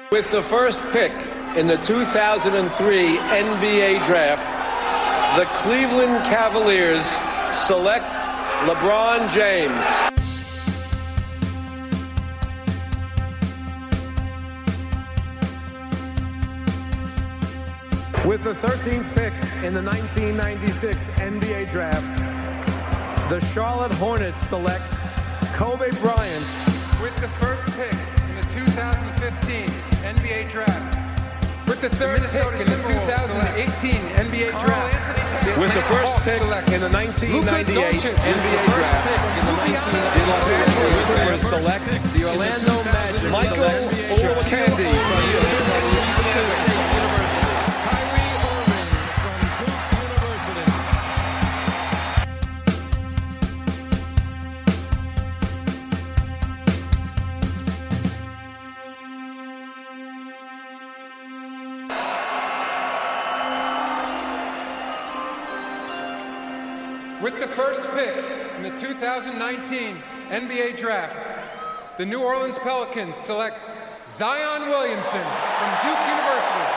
With the first pick in the 2003 NBA Draft, the Cleveland Cavaliers select LeBron James. With the 13th pick in the 1996 NBA Draft, the Charlotte Hornets select Kobe Bryant. With the first pick in the 2015 NBA Draft, with the third pick in the 2018 NBA Draft, with the first pick in the 1998 NBA Draft, the Los Angeles Clippers select the Orlando Magic. Michael Olowokandi from With the first pick in the 2019 NBA Draft, the New Orleans Pelicans select Zion Williamson from Duke University.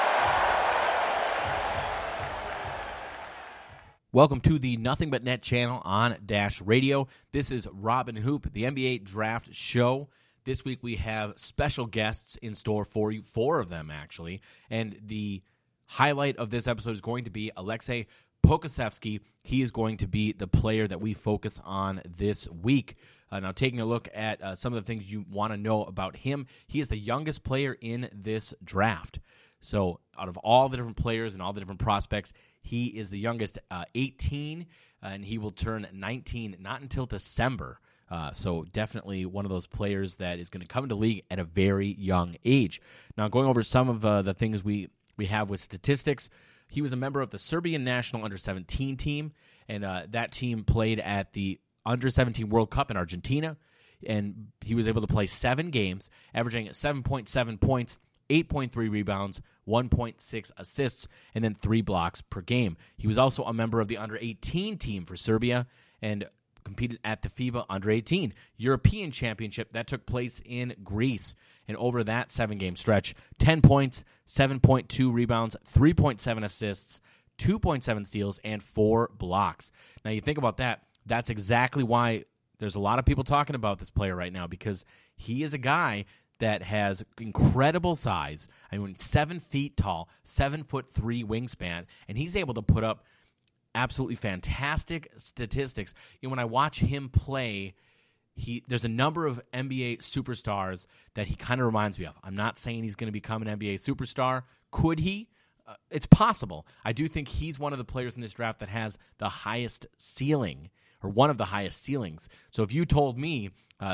Welcome to the Nothing But Net channel on Dash Radio. This is Robin Hoop, the NBA Draft Show. This week we have special guests in store for you, 4 of them actually, and the highlight of this episode is going to be Aleksej Pokusevski. He is going to be the player that we focus on this week. Now, taking a look at some of the things you want to know about him, he is the youngest player in this draft. So, out of all the different players and all the different prospects, he is the youngest, 18, and he will turn 19 not until December. So, definitely one of those players that is going to come into the league at a very young age. Now, going over some of the things we have with statistics, he was a member of the Serbian national under-17 team, and that team played at the under-17 World Cup in Argentina, and he was able to play 7 games, averaging 7.7 points, 8.3 rebounds, 1.6 assists, and then 3 blocks per game. He was also a member of the under-18 team for Serbia, and competed at the FIBA Under-18 European Championship that took place in Greece. And over that 7-game stretch, 10 points, 7.2 rebounds, 3.7 assists, 2.7 steals, and 4 blocks. Now, you think about that, that's exactly why there's a lot of people talking about this player right now, because he is a guy that has incredible size. I mean, 7 feet tall, 7'3" wingspan, and he's able to put up absolutely fantastic statistics. You know, when I watch him play, there's a number of NBA superstars that he kind of reminds me of. I'm not saying he's going to become an NBA superstar. Could he? It's possible. I do think he's one of the players in this draft that has the highest ceiling, or one of the highest ceilings. So if you told me,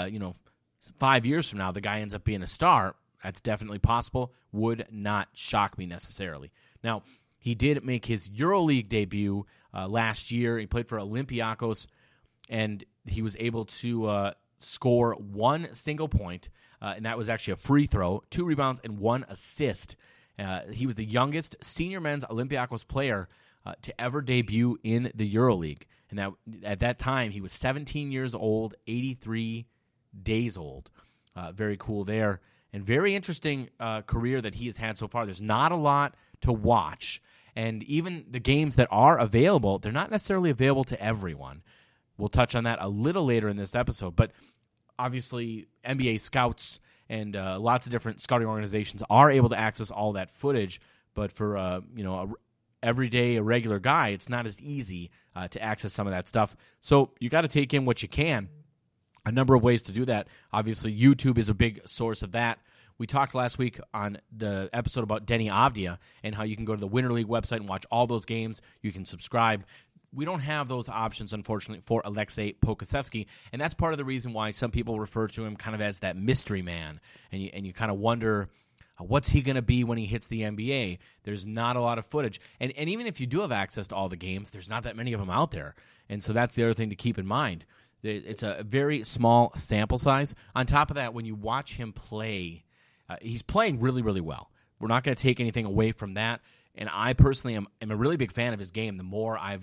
5 years from now the guy ends up being a star, that's definitely possible. Would not shock me necessarily. Now, he did make his EuroLeague debut last year. He played for Olympiacos, and he was able to score 1 single point, and that was actually a free throw, 2 rebounds, and 1 assist. He was the youngest senior men's Olympiacos player to ever debut in the EuroLeague. And that, at that time, he was 17 years old, 83 days old. Very cool there. And very interesting career that he has had so far. There's not a lot to watch. And even the games that are available, they're not necessarily available to everyone. We'll touch on that a little later in this episode. But obviously, NBA scouts and lots of different scouting organizations are able to access all that footage. But for a everyday, a regular guy, it's not as easy to access some of that stuff. So you got to take in what you can. A number of ways to do that. Obviously, YouTube is a big source of that. We talked last week on the episode about Denny Avdia and how you can go to the Winter League website and watch all those games. You can subscribe. We don't have those options, unfortunately, for Aleksej Pokusevski, and that's part of the reason why some people refer to him kind of as that mystery man, and you kind of wonder, what's he going to be when he hits the NBA? There's not a lot of footage, and even if you do have access to all the games, there's not that many of them out there, and so that's the other thing to keep in mind. It's a very small sample size. On top of that, when you watch him play, he's playing really, really well. We're not going to take anything away from that. And I personally am a really big fan of his game. The more I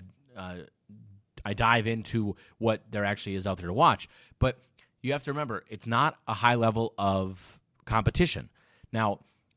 dive into what there actually is out there to watch. But you have to remember, it's not a high level of competition. Now,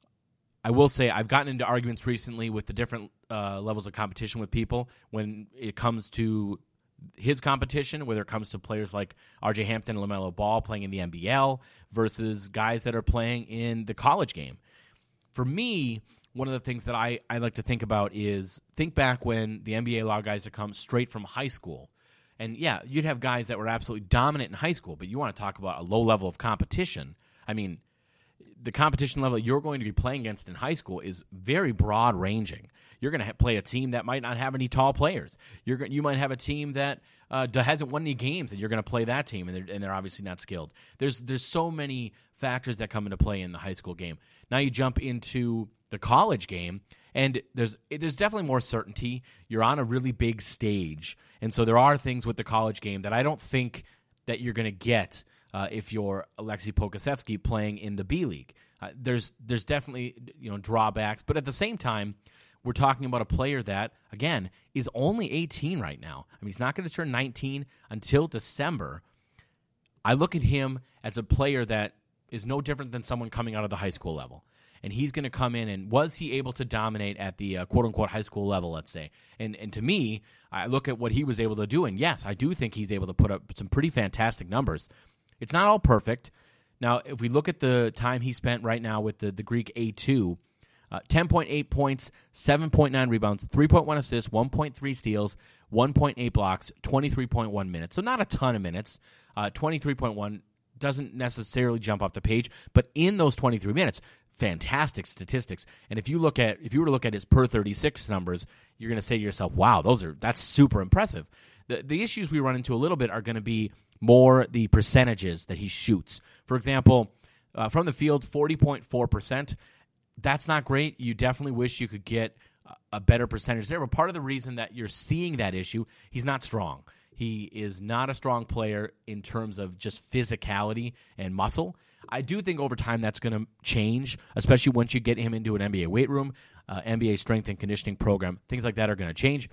I will say I've gotten into arguments recently with the different levels of competition with people when it comes to his competition, whether it comes to players like R.J. Hampton and LaMelo Ball playing in the NBL versus guys that are playing in the college game. For me, one of the things that I like to think about is think back when the NBA allowed guys to come straight from high school. And, yeah, you'd have guys that were absolutely dominant in high school, but you want to talk about a low level of competition. I mean, the competition level you're going to be playing against in high school is very broad-ranging. You're going to play a team that might not have any tall players. You might have a team that hasn't won any games, and you're going to play that team, and they're obviously not skilled. There's so many factors that come into play in the high school game. Now you jump into the college game, and there's definitely more certainty. You're on a really big stage, and so there are things with the college game that I don't think that you're going to get if you're Alexei Pokusevski playing in the B League. There's definitely drawbacks, but at the same time, we're talking about a player that, again, is only 18 right now. I mean, he's not going to turn 19 until December. I look at him as a player that is no different than someone coming out of the high school level. And he's going to come in, and was he able to dominate at the quote-unquote high school level, let's say? And to me, I look at what he was able to do, and yes, I do think he's able to put up some pretty fantastic numbers. It's not all perfect. Now, if we look at the time he spent right now with the Greek A2, 10.8 points, 7.9 rebounds, 3.1 assists, 1.3 steals, 1.8 blocks, 23.1 minutes. So not a ton of minutes. 23.1 doesn't necessarily jump off the page, but in those 23 minutes, fantastic statistics. And if you were to look at his per 36 numbers, you're going to say to yourself, wow, that's super impressive. The issues we run into a little bit are going to be more the percentages that he shoots. For example, from the field, 40.4%. That's not great. You definitely wish you could get a better percentage there. But part of the reason that you're seeing that issue, he's not strong. He is not a strong player in terms of just physicality and muscle. I do think over time that's going to change, especially once you get him into an NBA weight room, NBA strength and conditioning program. Things like that are going to change.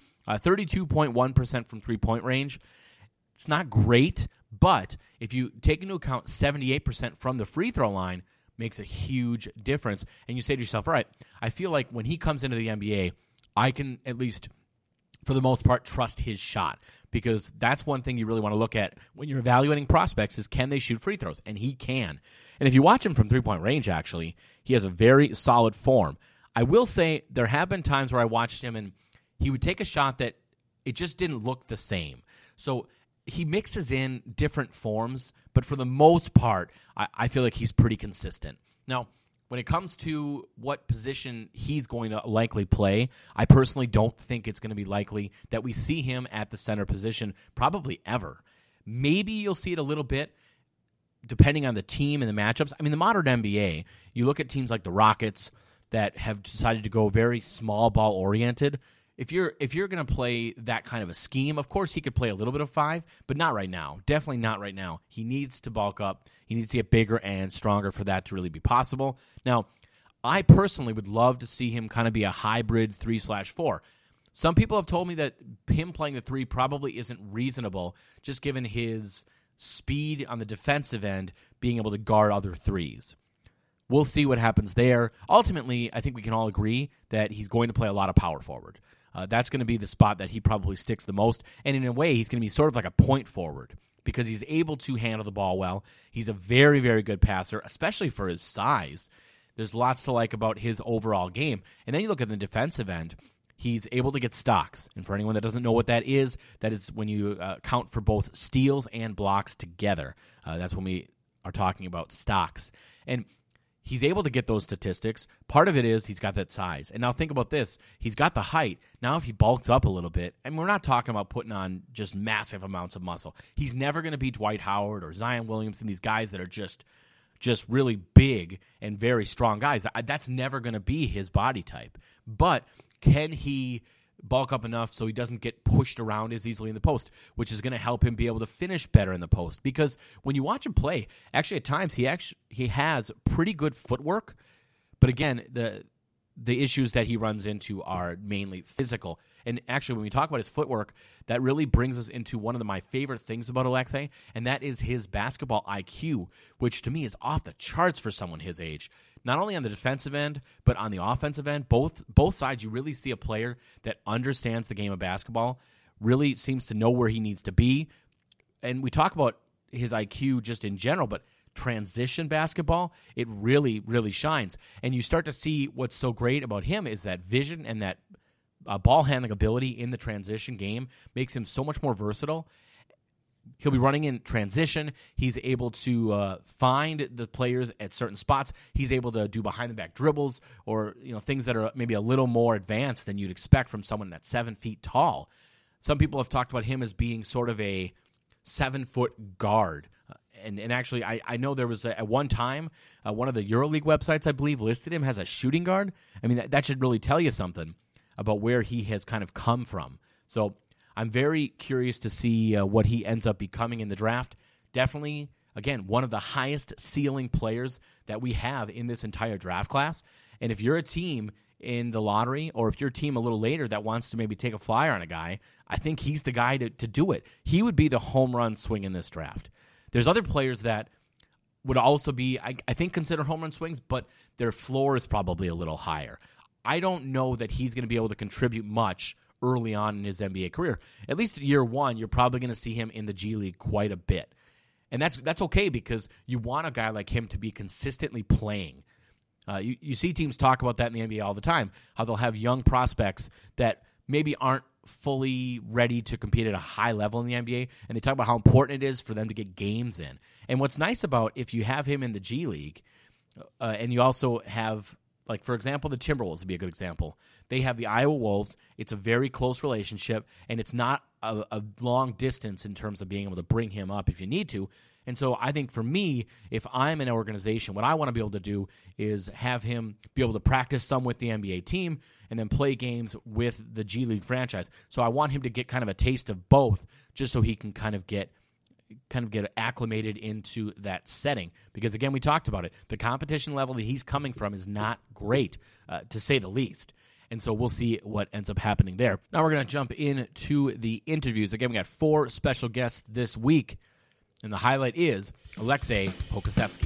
32.1% from three-point range. It's not great, but if you take into account 78% from the free throw line, makes a huge difference. And you say to yourself, all right, I feel like when he comes into the NBA, I can at least, for the most part, trust his shot, because that's one thing you really want to look at when you're evaluating prospects is can they shoot free throws? And he can. And if you watch him from three-point range, actually, he has a very solid form. I will say there have been times where I watched him and he would take a shot that it just didn't look the same. So he mixes in different forms, but for the most part, I feel like he's pretty consistent. Now, when it comes to what position he's going to likely play, I personally don't think it's going to be likely that we see him at the center position probably ever. Maybe you'll see it a little bit depending on the team and the matchups. I mean, the modern NBA, you look at teams like the Rockets that have decided to go very small ball oriented. If you're going to play that kind of a scheme, of course he could play a little bit of 5, but not right now. Definitely not right now. He needs to bulk up. He needs to get bigger and stronger for that to really be possible. Now, I personally would love to see him kind of be a hybrid 3/4. Some people have told me that him playing the 3 probably isn't reasonable, just given his speed on the defensive end, being able to guard other threes. We'll see what happens there. Ultimately, I think we can all agree that he's going to play a lot of power forward. That's going to be the spot that he probably sticks the most. And in a way, he's going to be sort of like a point forward because he's able to handle the ball well. He's a very, very good passer, especially for his size. There's lots to like about his overall game. And then you look at the defensive end. He's able to get stocks. And for anyone that doesn't know what that is when you count for both steals and blocks together. That's when we are talking about stocks. And he's able to get those statistics. Part of it is he's got that size. And now think about this. He's got the height. Now if he bulks up a little bit, and we're not talking about putting on just massive amounts of muscle. He's never going to be Dwight Howard or Zion Williamson, these guys that are just really big and very strong guys. That's never going to be his body type. But can he bulk up enough so he doesn't get pushed around as easily in the post, which is going to help him be able to finish better in the post? Because when you watch him play, actually at times he has pretty good footwork, but again, the issues that he runs into are mainly physical. And actually, when we talk about his footwork, that really brings us into one of my favorite things about Alexei, and that is his basketball IQ, which to me is off the charts for someone his age. Not only on the defensive end, but on the offensive end, both sides, you really see a player that understands the game of basketball, really seems to know where he needs to be. And we talk about his IQ just in general, but transition basketball, it really, really shines. And you start to see what's so great about him is that vision and that ball handling ability in the transition game makes him so much more versatile. He'll be running in transition. He's able to find the players at certain spots. He's able to do behind-the-back dribbles or things that are maybe a little more advanced than you'd expect from someone that's 7 feet tall. Some people have talked about him as being sort of a 7-foot guard. And actually, I know there was at one time, one of the EuroLeague websites, I believe, listed him as a shooting guard. I mean, that should really tell you something about where he has kind of come from. So I'm very curious to see what he ends up becoming in the draft. Definitely, again, one of the highest ceiling players that we have in this entire draft class. And if you're a team in the lottery, or if you're a team a little later that wants to maybe take a flyer on a guy, I think he's the guy to do it. He would be the home run swing in this draft. There's other players that would also be, I think, considered home run swings, but their floor is probably a little higher. I don't know that he's going to be able to contribute much early on in his NBA career. At least year one, you're probably going to see him in the G League quite a bit. And that's okay because you want a guy like him to be consistently playing. You see teams talk about that in the NBA all the time, how they'll have young prospects that maybe aren't fully ready to compete at a high level in the NBA, and they talk about how important it is for them to get games in. And what's nice about if you have him in the G League, and you also have, like, for example, the Timberwolves would be a good example. They have the Iowa Wolves. It's a very close relationship, and it's not a long distance in terms of being able to bring him up if you need to. And so I think for me, if I'm an organization, what I want to be able to do is have him be able to practice some with the NBA team and then play games with the G League franchise. So I want him to get kind of a taste of both just so he can kind of get acclimated into that setting. Because, again, we talked about it. The competition level that he's coming from is not great, to say the least. And so we'll see what ends up happening there. Now we're going to jump into the interviews. Again, we got 4 special guests this week. And the highlight is Alexei Pokusevski.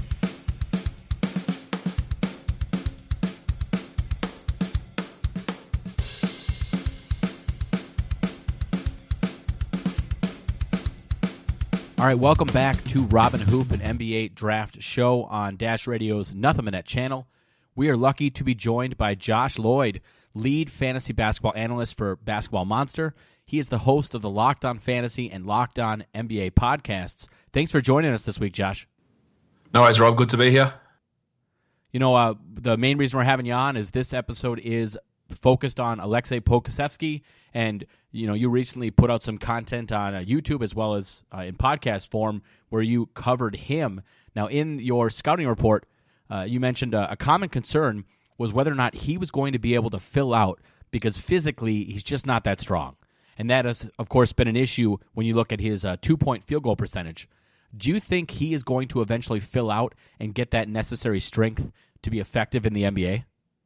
All right, welcome back to Robin Hoop, an NBA draft show on Dash Radio's Nothing But Net channel. We are lucky to be joined by Josh Lloyd, lead fantasy basketball analyst for Basketball Monster. He is the host of the Locked On Fantasy and Locked On NBA podcasts. Thanks for joining us this week, Josh. No worries, Rob. Good to be here. The main reason we're having you on is this episode is focused on Alexei Pokusevski, and you recently put out some content on YouTube as well as in podcast form where you covered him. Now, in your scouting report, you mentioned a common concern was whether or not he was going to be able to fill out because physically he's just not that strong. And that has, of course, been an issue when you look at his 2-point field goal percentage. Do you think he is going to eventually fill out and get that necessary strength to be effective in the NBA?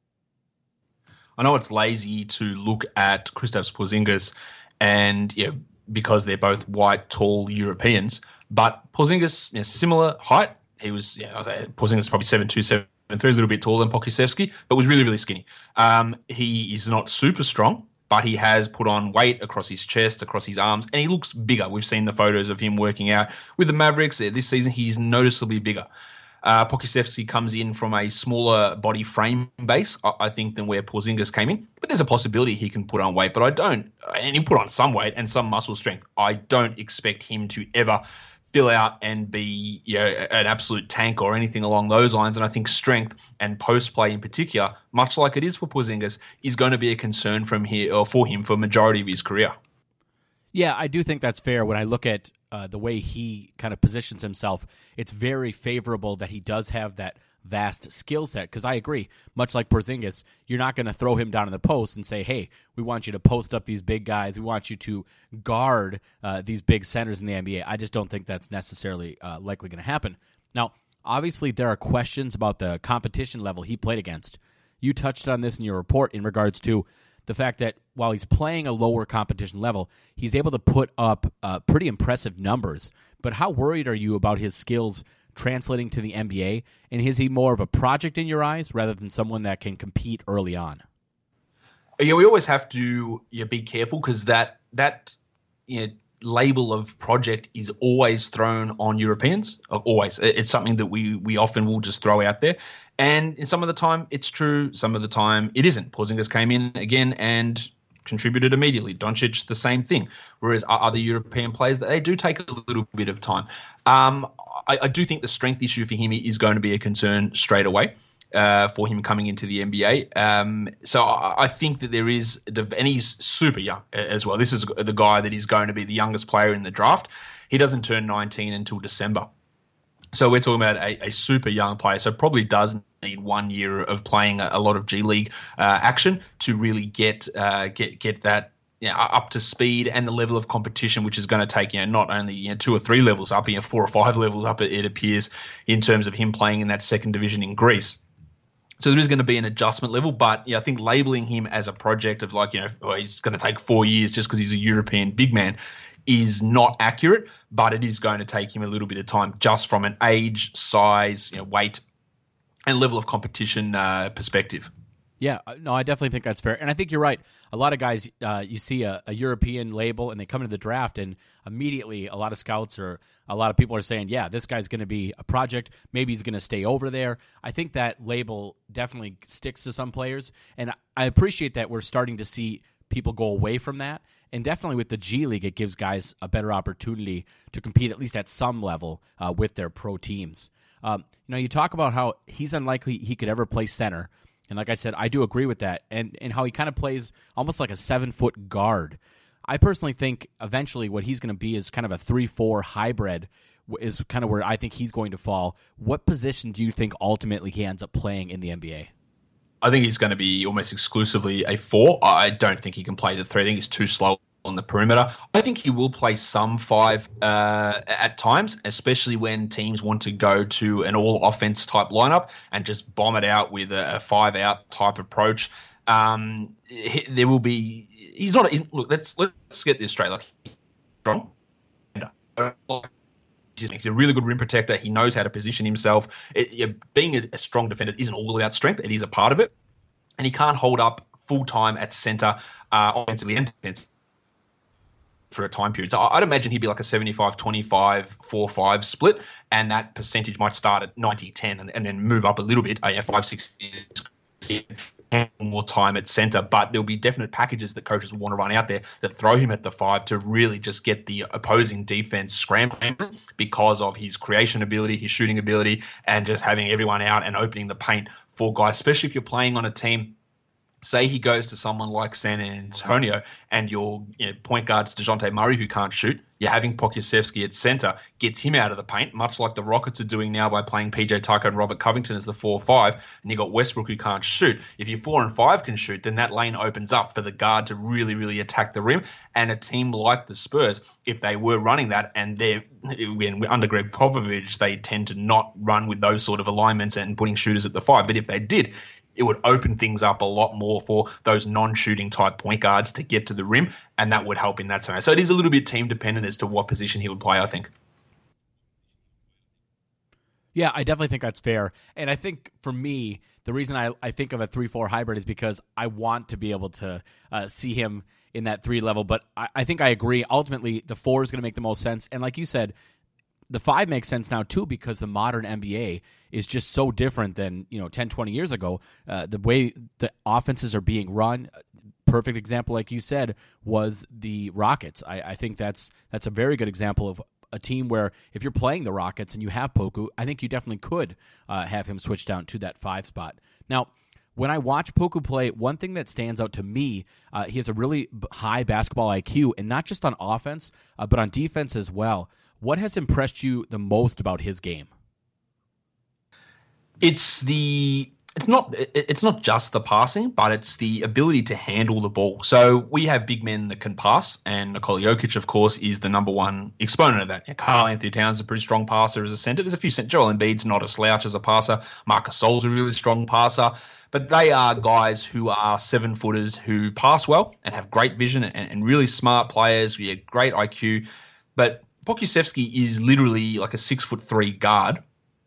I know it's lazy to look at Kristaps Porzingis and because they're both white, tall Europeans, but Porzingis, similar height. He was, Porzingis probably 7'2", 7'3", a little bit taller than Pokusevski, but was really, really skinny. He is not super strong, but he has put on weight across his chest, across his arms, and he looks bigger. We've seen the photos of him working out with the Mavericks this season. He's noticeably bigger. Pokusevski comes in from a smaller body frame base, I think, than where Porzingis came in. But there's a possibility he can put on weight, but I don't. And he'll put on some weight and some muscle strength. I don't expect him to ever fill out and be an absolute tank or anything along those lines. And I think strength and post play in particular, much like it is for Porzingis, is going to be a concern for him for majority of his career. Yeah, I do think that's fair. When I look at the way he kind of positions himself, it's very favorable that he does have that vast skill set. Because I agree, much like Porzingis, you're not going to throw him down in the post and say, hey, we want you to post up these big guys. We want you to guard these big centers in the NBA. I just don't think that's necessarily likely going to happen. Now, obviously, there are questions about the competition level he played against. You touched on this in your report in regards to the fact that while he's playing a lower competition level, he's able to put up pretty impressive numbers. But how worried are you about his skills translating to the NBA? And is he more of a project in your eyes rather than someone that can compete early on? Yeah, we always have to be careful because that label of project is always thrown on Europeans. Always. It's something that we often will just throw out there. And in some of the time, it's true. Some of the time, it isn't. Porzingis came in again and contributed immediately. Doncic, the same thing. Whereas other European players, they do take a little bit of time. I do think the strength issue for him is going to be a concern straight away for him coming into the NBA. So I think that there is, and he's super young as well. This is the guy that is going to be the youngest player in the draft. He doesn't turn 19 until December. So we're talking about a super young player. So probably does need 1 year of playing a lot of G League action to really get that up to speed and the level of competition, which is going to take not only 2 or 3 levels up, 4 or 5 levels up. It appears in terms of him playing in that second division in Greece. So there is going to be an adjustment level, but I think labeling him as a project of he's going to take 4 years just because he's a European big man is not accurate, but it is going to take him a little bit of time just from an age, size, weight, and level of competition perspective. Yeah, no, I definitely think that's fair. And I think you're right. A lot of guys, you see a European label and they come into the draft and immediately a lot of scouts or a lot of people are saying, yeah, this guy's going to be a project. Maybe he's going to stay over there. I think that label definitely sticks to some players. And I appreciate that we're starting to see people go away from that. And definitely with the G League, it gives guys a better opportunity to compete at least at some level with their pro teams. You talk about how he's unlikely he could ever play center. And like I said, I do agree with that. And how he kind of plays almost like a 7-foot guard. I personally think eventually what he's going to be is kind of a 3-4 hybrid is kind of where I think he's going to fall. What position do you think ultimately he ends up playing in the NBA? I think he's going to be almost exclusively a 4. I don't think he can play the 3. I think he's too slow on the perimeter. I think he will play some 5 at times, especially when teams want to go to an all-offense type lineup and just bomb it out with a 5-out type approach. There will be. He's not. Look, let's get this straight. Like, strong. He's a really good rim protector. He knows how to position himself. Being a strong defender isn't all about strength. It is a part of it. And he can't hold up full time at center offensively and defensively for a time period. So I'd imagine he'd be like a 75-25, 4-5 split, and that percentage might start at 90-10 and then move up a little bit. 5-6 years, more time at center, but there'll be definite packages that coaches will want to run out there that throw him at the 5 to really just get the opposing defense scrambling because of his creation ability, his shooting ability, and just having everyone out and opening the paint for guys, especially if you're playing on a team. Say he goes to someone like San Antonio and your point guard's DeJounte Murray who can't shoot. You're having Pokusevski at center, gets him out of the paint, much like the Rockets are doing now by playing PJ Tucker and Robert Covington as the 4-5. And you got Westbrook who can't shoot. If your 4 and 5 can shoot, then that lane opens up for the guard to really, really attack the rim. And a team like the Spurs, if they were running that, and under Greg Popovich, they tend to not run with those sort of alignments and putting shooters at the 5. But if they did, it would open things up a lot more for those non-shooting type point guards to get to the rim, and that would help in that scenario. So it is a little bit team dependent as to what position he would play, I think. Yeah, I definitely think that's fair. And I think for me, the reason I think of a 3-4 hybrid is because I want to be able to see him in that 3 level. But I think I agree. Ultimately, the 4 is going to make the most sense. And like you said, the 5 makes sense now too because the modern NBA is just so different than 10, 20 years ago. The way the offenses are being run, perfect example, like you said, was the Rockets. I think that's a very good example of a team where if you're playing the Rockets and you have Poku, I think you definitely could have him switch down to that 5 spot. Now, when I watch Poku play, one thing that stands out to me, he has a really high basketball IQ, and not just on offense, but on defense as well. What has impressed you the most about his game? It's the it's not just the passing, but it's the ability to handle the ball. So we have big men that can pass, and Nikola Jokic, of course, is the number one exponent of that. Karl Anthony Towns is a pretty strong passer as a center. There's a few Joel Embiid's not a slouch as a passer. Marc Gasol's a really strong passer. But they are guys who are 7-footers who pass well and have great vision and really smart players. We have great IQ. But Pokusevski is literally like a 6'3" guard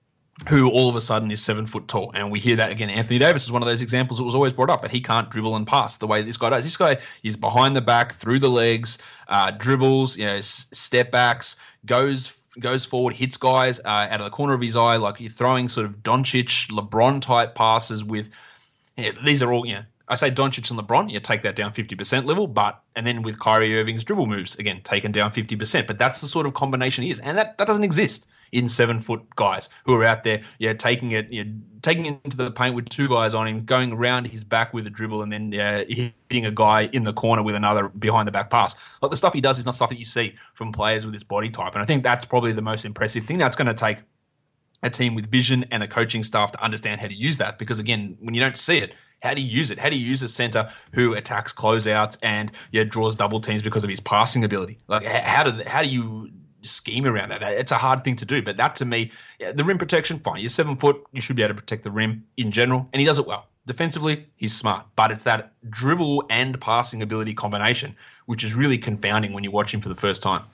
who all of a sudden is 7 foot tall. And we hear that again. Anthony Davis is one of those examples that was always brought up, but he can't dribble and pass the way this guy does. This guy is behind the back, through the legs, dribbles, step backs, goes forward, hits guys out of the corner of his eye, like you're throwing sort of Doncic, LeBron type passes with. These are all, I say Doncic and LeBron, you take that down 50% level, and then with Kyrie Irving's dribble moves, again, taken down 50%. But that's the sort of combination he is. And that doesn't exist in 7-foot guys who are out there, taking it into the paint with two guys on him, going around his back with a dribble and then hitting a guy in the corner with another behind the back pass. Like the stuff he does is not stuff that you see from players with his body type. And I think that's probably the most impressive thing. Now it's going to take a team with vision and a coaching staff to understand how to use that. Because again, when you don't see it, how do you use it? How do you use a center who attacks closeouts and draws double teams because of his passing ability? Like how do you scheme around that? It's a hard thing to do. But that to me, the rim protection, fine. You're 7 foot, you should be able to protect the rim in general, and he does it well. Defensively, he's smart, but it's that dribble and passing ability combination which is really confounding when you watch him for the first time.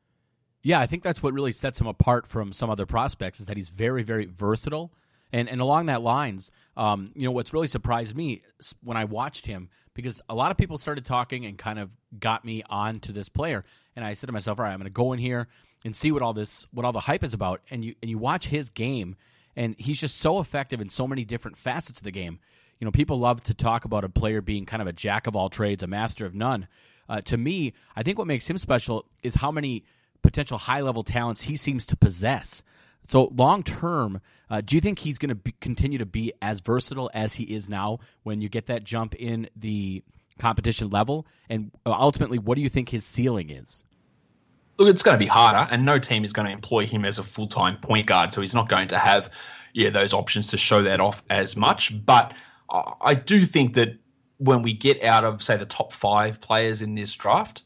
Yeah, I think that's what really sets him apart from some other prospects is that he's very, very versatile. And along that lines, what's really surprised me when I watched him, because a lot of people started talking and kind of got me on to this player. And I said to myself, all right, I'm going to go in here and see what all the hype is about. And you watch his game, and he's just so effective in so many different facets of the game. People love to talk about a player being kind of a jack of all trades, a master of none. To me, I think what makes him special is how many potential high-level talents he seems to possess. So long-term, do you think he's going to continue to be as versatile as he is now when you get that jump in the competition level? And ultimately, what do you think his ceiling is? Look, it's going to be harder, and no team is going to employ him as a full-time point guard, so he's not going to have those options to show that off as much. But I do think that when we get out of, say, the top 5 players in this draft,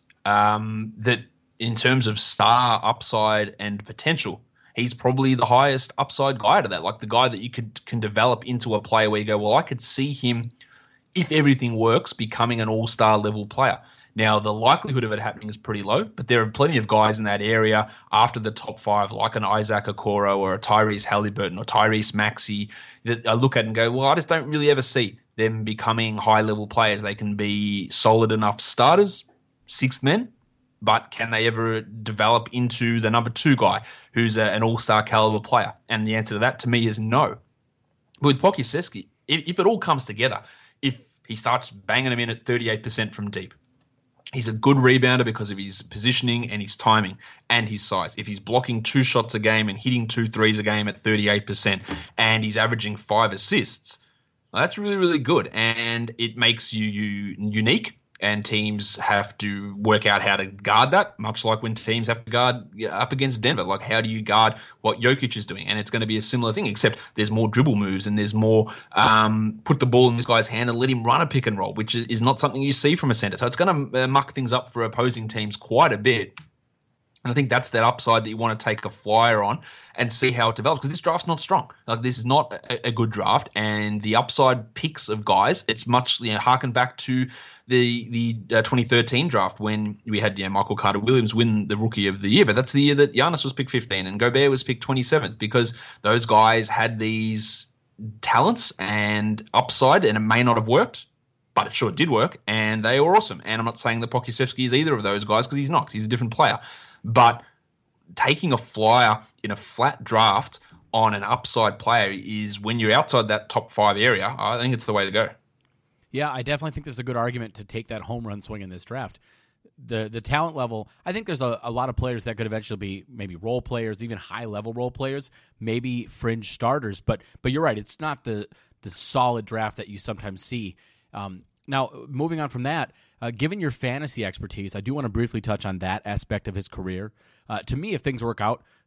that in terms of star upside and potential, he's probably the highest upside guy to that, like the guy that you can develop into a player where you go, well, I could see him, if everything works, becoming an all-star level player. Now, the likelihood of it happening is pretty low, but there are plenty of guys in that area after the top 5, like an Isaac Okoro or a Tyrese Halliburton or Tyrese Maxey, that I look at and go, well, I just don't really ever see them becoming high-level players. They can be solid enough starters, sixth men, but can they ever develop into the number 2 guy who's an all-star caliber player? And the answer to that, to me, is no. But with Pokusevski, if it all comes together, if he starts banging them in at 38% from deep, he's a good rebounder because of his positioning and his timing and his size. If he's blocking 2 shots a game and hitting 2 threes a game at 38% and he's averaging 5 assists, well, that's really, really good. And it makes you unique. And teams have to work out how to guard that, much like when teams have to guard up against Denver. Like, how do you guard what Jokic is doing? And it's going to be a similar thing, except there's more dribble moves and there's more put the ball in this guy's hand and let him run a pick and roll, which is not something you see from a center. So it's going to muck things up for opposing teams quite a bit. And I think that's that upside that you want to take a flyer on and see how it develops. Because this draft's not strong. Like, this is not a good draft. And the upside picks of guys, it's much, harken back to the 2013 draft when we had Michael Carter-Williams win the Rookie of the Year. But that's the year that Giannis was picked 15 and Gobert was picked 27th, because those guys had these talents and upside, and it may not have worked, but it sure did work, and they were awesome. And I'm not saying that Pokusevski is either of those guys, because he's not, 'cause he's a different player. But taking a flyer in a flat draft on an upside player is, when you're outside that top 5 area, I think it's the way to go. Yeah, I definitely think there's a good argument to take that home run swing in this draft. The talent level, I think there's a lot of players that could eventually be maybe role players, even high-level role players, maybe fringe starters. But you're right, it's not the solid draft that you sometimes see. Now, moving on from that, given your fantasy expertise, I do want to briefly touch on that aspect of his career. To me, if things work out,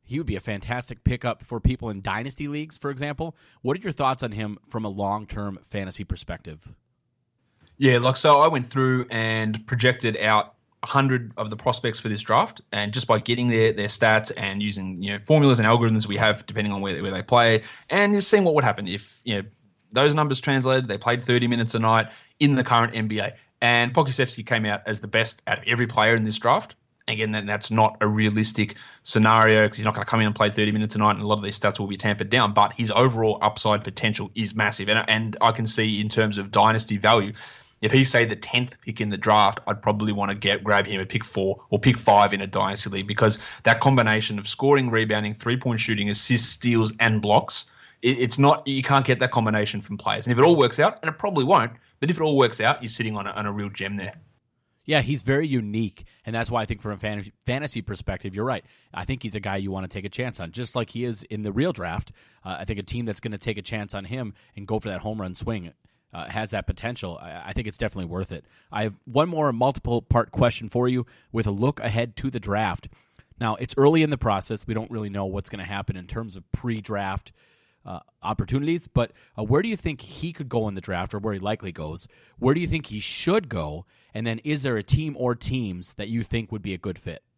he would be a fantastic pickup for people in dynasty leagues, for example. What are your thoughts on him from a long-term fantasy perspective? Yeah, so I went through and projected out 100 of the prospects for this draft, and just by getting their stats and using formulas and algorithms we have depending on where they play, and just seeing what would happen if those numbers translated. They played 30 minutes a night in the current NBA, and Pokusevski came out as the best out of every player in this draft. Again, that's not a realistic scenario because he's not going to come in and play 30 minutes a night, and a lot of these stats will be tampered down. But his overall upside potential is massive, and I can see in terms of dynasty value, if he's, say, the 10th pick in the draft, I'd probably want to grab him at pick 4 or pick 5 in a dynasty league, because that combination of scoring, rebounding, three-point shooting, assists, steals, and blocks, it's not, you can't get that combination from players. And if it all works out, and it probably won't, but if it all works out, you're sitting on a real gem there. Yeah, he's very unique, and that's why I think from a fantasy perspective, you're right. I think he's a guy you want to take a chance on, just like he is in the real draft. I think a team that's going to take a chance on him and go for that home run swing has that potential. I think it's definitely worth it. I have one more multiple-part question for you with a look ahead to the draft. Now, it's early in the process. We don't really know what's going to happen in terms of pre-draft opportunities, but where do you think he could go in the draft, or where he likely goes? Where do you think he should go? And then is there a team or teams that you think would be a good fit?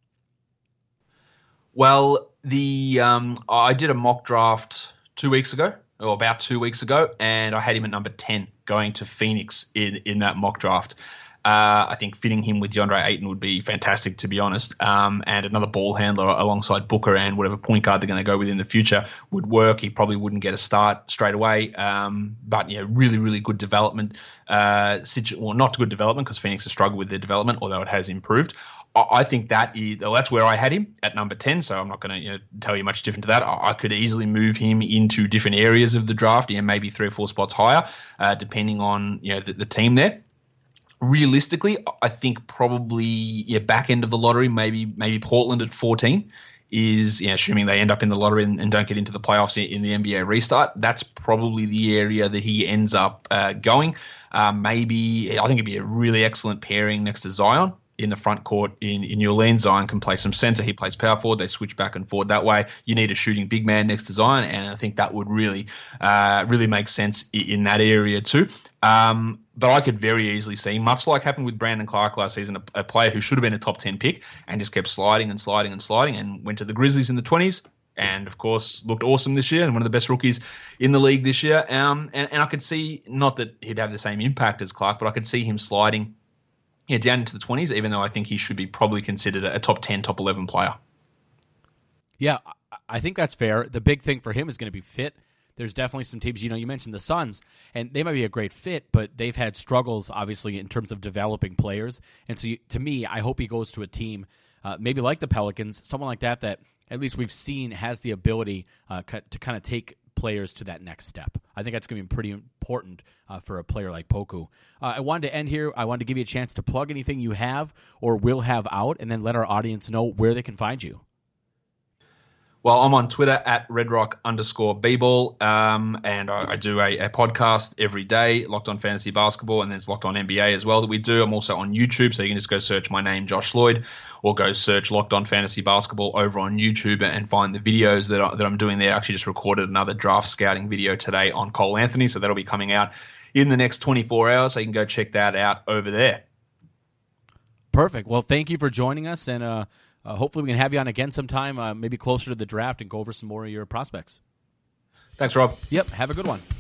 Well, I did a mock draft 2 weeks ago, or about 2 weeks ago, and I had him at number 10 going to Phoenix in that mock draft. I think fitting him with DeAndre Ayton would be fantastic, to be honest. And another ball handler alongside Booker and whatever point guard they're going to go with in the future would work. He probably wouldn't get a start straight away, but really, really good development. Well, not good development because Phoenix has struggled with their development, although it has improved. I think that's where I had him at number 10, so I'm not going to tell you much different to that. I could easily move him into different areas of the draft, maybe 3 or 4 spots higher, depending on the team there. Realistically, I think probably back end of the lottery, maybe Portland at 14 is, assuming they end up in the lottery and don't get into the playoffs in the NBA restart. That's probably the area that he ends up going. Maybe I think it'd be a really excellent pairing next to Zion in the front court in New Orleans. Zion can play some center. He plays power forward. They switch back and forward that way. You need a shooting big man next to Zion, and I think that would really make sense in that area too. But I could very easily see, much like happened with Brandon Clark last season, a player who should have been a top 10 pick and just kept sliding and sliding and sliding and went to the Grizzlies in the 20s. And, of course, looked awesome this year and one of the best rookies in the league this year. And I could see, not that he'd have the same impact as Clark, but I could see him sliding down into the 20s, even though I think he should be probably considered a top 10, top 11 player. Yeah, I think that's fair. The big thing for him is going to be fit. There's definitely some teams, you mentioned the Suns, and they might be a great fit, but they've had struggles, obviously, in terms of developing players. And so, to me, I hope he goes to a team maybe like the Pelicans, someone like that at least we've seen has the ability to kind of take players to that next step. I think that's going to be pretty important for a player like Poku. I wanted to end here. I wanted to give you a chance to plug anything you have or will have out, and then let our audience know where they can find you. Well, I'm on Twitter at redrock_bball, and I do a podcast every day, Locked On Fantasy Basketball, and there's Locked On NBA as well that we do. I'm also on YouTube, so you can just go search my name, Josh Lloyd, or go search Locked On Fantasy Basketball over on YouTube and find the videos that I'm doing there. I actually just recorded another draft scouting video today on Cole Anthony, so that'll be coming out in the next 24 hours, so you can go check that out over there. Perfect. Well, thank you for joining us, and hopefully we can have you on again sometime, maybe closer to the draft, and go over some more of your prospects. Thanks, Rob. Yep, have a good one.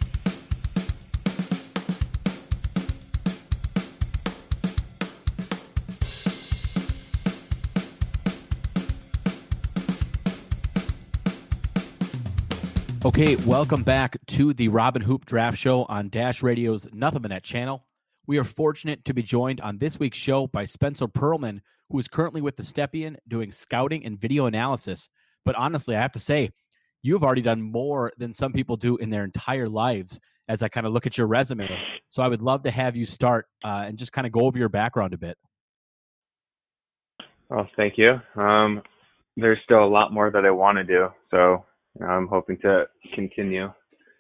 Okay, welcome back to the Robin Hoop Draft Show on Dash Radio's Nothing But Net channel. We are fortunate to be joined on this week's show by Spencer Pearlman, who is currently with the Stepien doing scouting and video analysis. But honestly, I have to say, you've already done more than some people do in their entire lives as I kind of look at your resume. So I would love to have you start and just kind of go over your background a bit. Well, thank you. There's still a lot more that I want to do, so I'm hoping to continue.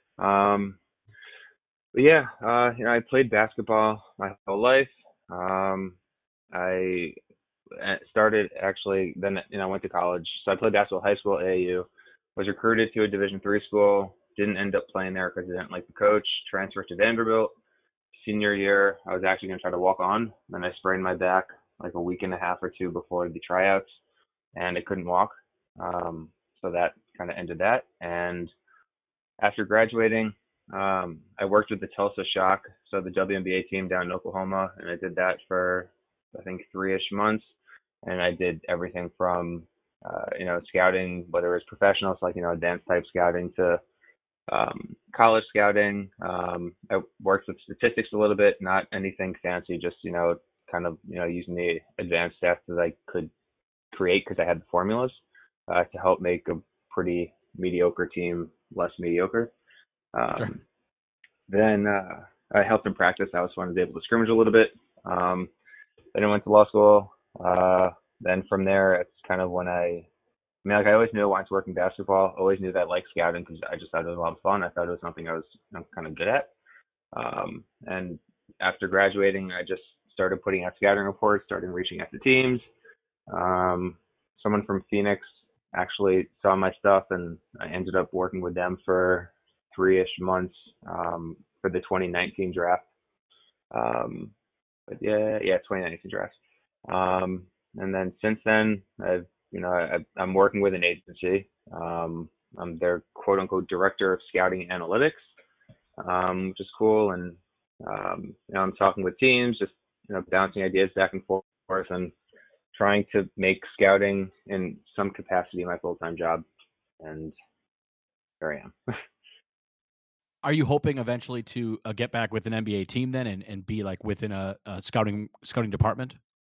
But yeah, I played basketball my whole life. I started actually. Then I went to college. So I played basketball high school at AAU. Was recruited to a Division III school. Didn't end up playing there because I didn't like the coach. Transferred to Vanderbilt. Senior year, I was actually going to try to walk on. Then I sprained my back like a week and a half or two before the tryouts, and I couldn't walk. So that kind of ended that. And after graduating, I worked with the Tulsa Shock, so the WNBA team down in Oklahoma, and I did that for I think 3-ish months. And I did everything from scouting, whether it was professionals like advanced type scouting to college scouting. I worked with statistics a little bit, not anything fancy, just kind of using the advanced stats that I could create because I had the formulas to help make a pretty mediocre team less mediocre. Sure. Then I helped in practice. I was able to scrimmage a little bit. Then I went to law school. Then from there, it's kind of when I always knew I wanted to work in basketball. Always knew that I liked scouting because I just thought it was a lot of fun. I thought it was something I was kind of good at. And after graduating, I just started putting out scouting reports, started reaching out to teams. Someone from Phoenix actually saw my stuff, and I ended up working with them for 3-ish months for the 2019 draft. 2019 draft. And then since then, I'm working with an agency. I'm their quote unquote director of scouting analytics, which is cool. And I'm talking with teams, just bouncing ideas back and forth, and trying to make scouting in some capacity my full-time job. And there I am. Are you hoping eventually to get back with an NBA team then and be like within a scouting department?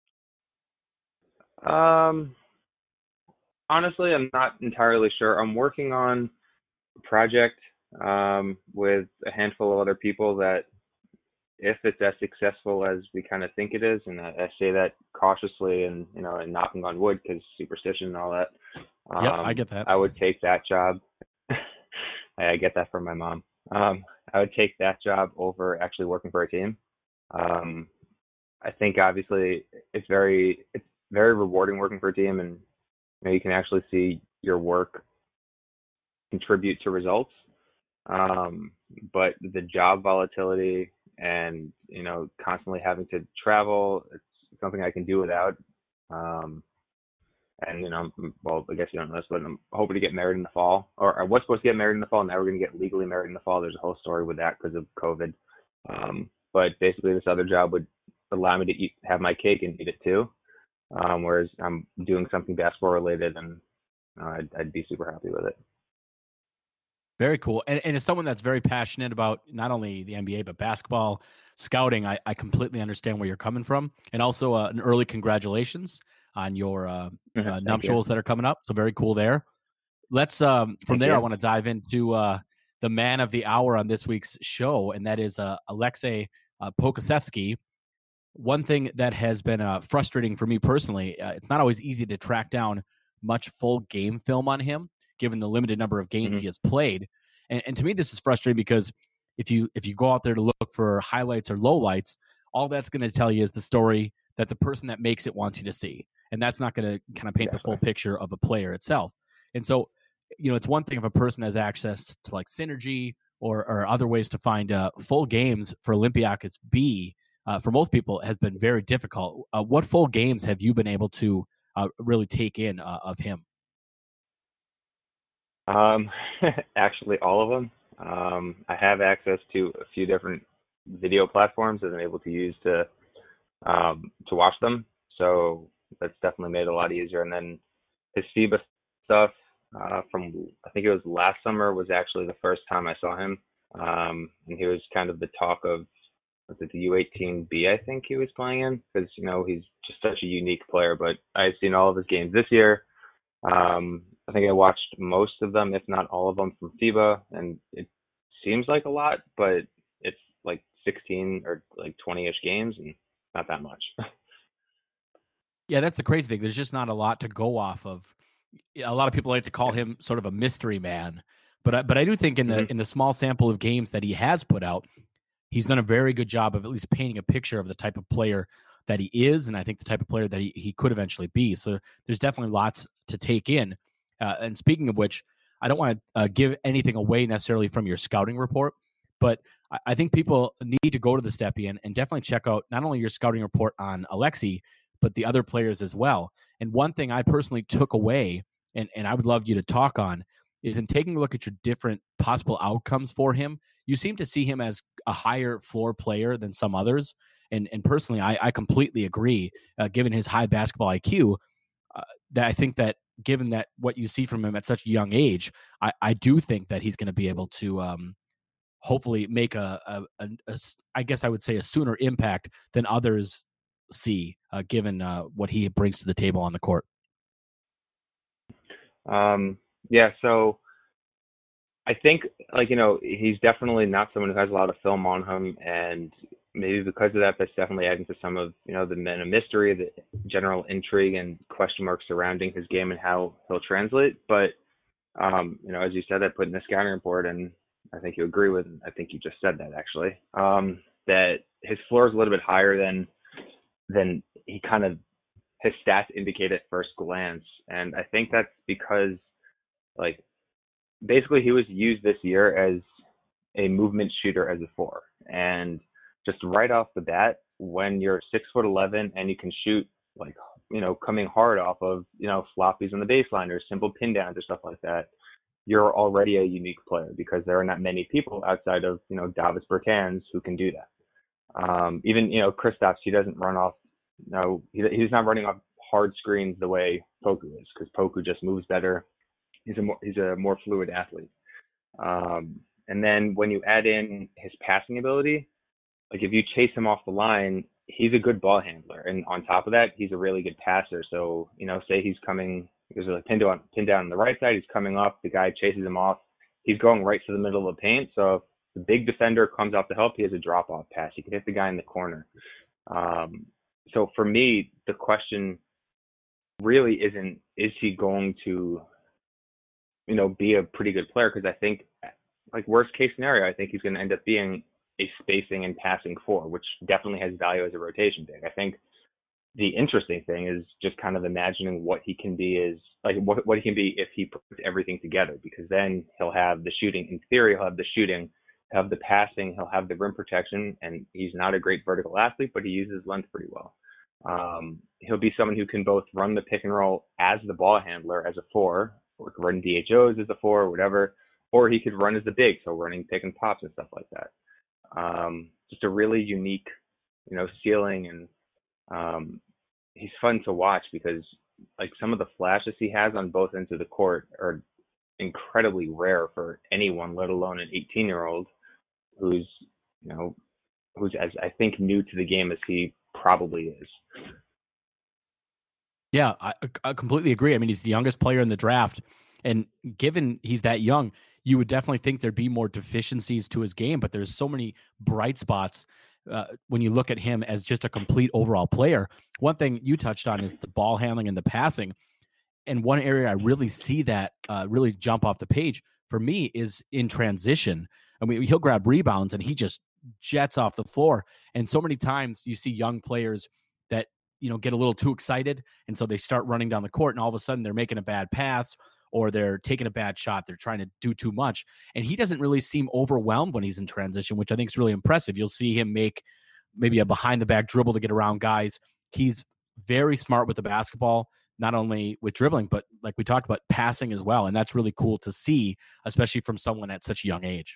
Honestly, I'm not entirely sure. I'm working on a project with a handful of other people that, if it's as successful as we kind of think it is, and I say that cautiously and and knocking on wood because superstition and all that. I get that. I would take that job. I get that from my mom. I would take that job over actually working for a team. I think obviously it's very rewarding working for a team, and you can actually see your work contribute to results. But the job volatility and constantly having to travel, it's something I can do without. And well, I guess you don't know this, but I'm hoping to get married in the fall, or I was supposed to get married in the fall. Now we're going to get legally married in the fall. There's a whole story with that because of COVID. But basically, this other job would allow me to have my cake and eat it too. Whereas I'm doing something basketball related, and I'd be super happy with it. Very cool. And as someone that's very passionate about not only the NBA, but basketball scouting, I completely understand where you're coming from. And also an early congratulations on your nuptials that are coming up. So very cool there. Let's, from there, I want to dive into the man of the hour on this week's show, and that is Aleksej Pokusevski. One thing that has been frustrating for me personally, it's not always easy to track down much full game film on him, given the limited number of games he has played. And to me, this is frustrating because if you go out there to look for highlights or lowlights, all that's going to tell you is the story that the person that makes it wants you to see. And that's not going to kind of paint the full picture of a player itself. And so, it's one thing if a person has access to like Synergy or other ways to find full games for Olympiacos B. For most people, has been very difficult. What full games have you been able to really take in of him? Actually, all of them. I have access to a few different video platforms that I'm able to use to watch them. So that's definitely made it a lot easier. And then his FIBA stuff from, I think it was last summer, was actually the first time I saw him. And he was kind of the talk of, was it the U18B, I think he was playing in, because, he's just such a unique player. But I've seen all of his games this year. I think I watched most of them, if not all of them, from FIBA, and it seems like a lot, but it's like 16 or like 20-ish games, and not that much. Yeah, that's the crazy thing. There's just not a lot to go off of. A lot of people like to call him sort of a mystery man, but I do think in the small sample of games that he has put out, he's done a very good job of at least painting a picture of the type of player that he is, and I think the type of player that he could eventually be. So there's definitely lots to take in. And speaking of which, I don't want to give anything away necessarily from your scouting report, but I think people need to go to the Stepien and definitely check out not only your scouting report on Alexei, but the other players as well. And one thing I personally took away, and I would love you to talk on, is in taking a look at your different possible outcomes for him, you seem to see him as a higher floor player than some others. And personally, I completely agree, given his high basketball IQ, that I think that given that what you see from him at such a young age, I do think that he's going to be able to hopefully make I guess I would say a sooner impact than others see, given what he brings to the table on the court. Yeah, so I think, he's definitely not someone who has a lot of film on him, and maybe because of that, that's definitely adding to some of, the men of mystery, the general intrigue and question marks surrounding his game and how he'll translate. But, as you said, I put in the scouting report, and I think you agree with, I think you just said that actually, that his floor is a little bit higher than he kind of, his stats indicate at first glance. And I think that's because, basically he was used this year as a movement shooter as a 4. And just right off the bat, when you're 6'11" and you can shoot coming hard off of, floppies on the baseline or simple pin downs or stuff like that, you're already a unique player because there are not many people outside of, Davis Bertans who can do that. Even, Kristaps, he doesn't run off, he's not running off hard screens the way Poku is, because Poku just moves better. He's a more fluid athlete. And then when you add in his passing ability, if you chase him off the line, he's a good ball handler. And on top of that, he's a really good passer. So, say he's coming, there's a pin down on the right side, he's coming up, the guy chases him off, he's going right to the middle of the paint. So if the big defender comes off to help, he has a drop-off pass. He can hit the guy in the corner. So for me, the question really isn't, is he going to, be a pretty good player? Because I think, worst case scenario, I think he's going to end up being a spacing and passing 4, which definitely has value as a rotation big. I think the interesting thing is just kind of imagining what he can be what he can be if he puts everything together, because then he'll have the shooting. In theory, he'll have the shooting, he'll have the passing, he'll have the rim protection, and he's not a great vertical athlete, but he uses length pretty well. He'll be someone who can both run the pick and roll as the ball handler as a 4, or could run DHOs as a 4 or whatever, or he could run as a big, so running pick and pops and stuff like that. Just a really unique, ceiling, and he's fun to watch because some of the flashes he has on both ends of the court are incredibly rare for anyone, let alone an 18-year-old who's as I think new to the game as he probably is. Yeah, I completely agree. I mean, he's the youngest player in the draft, and given he's that young, you would definitely think there'd be more deficiencies to his game, but there's so many bright spots when you look at him as just a complete overall player. One thing you touched on is the ball handling and the passing, and one area I really see that really jump off the page for me is in transition. I mean, he'll grab rebounds and he just jets off the floor, and so many times you see young players that get a little too excited, and so they start running down the court, and all of a sudden they're making a bad pass or they're taking a bad shot. They're trying to do too much, and he doesn't really seem overwhelmed when he's in transition, which I think is really impressive. You'll see him make maybe a behind-the-back dribble to get around guys. He's very smart with the basketball, not only with dribbling, but like we talked about, passing as well, and that's really cool to see, especially from someone at such a young age.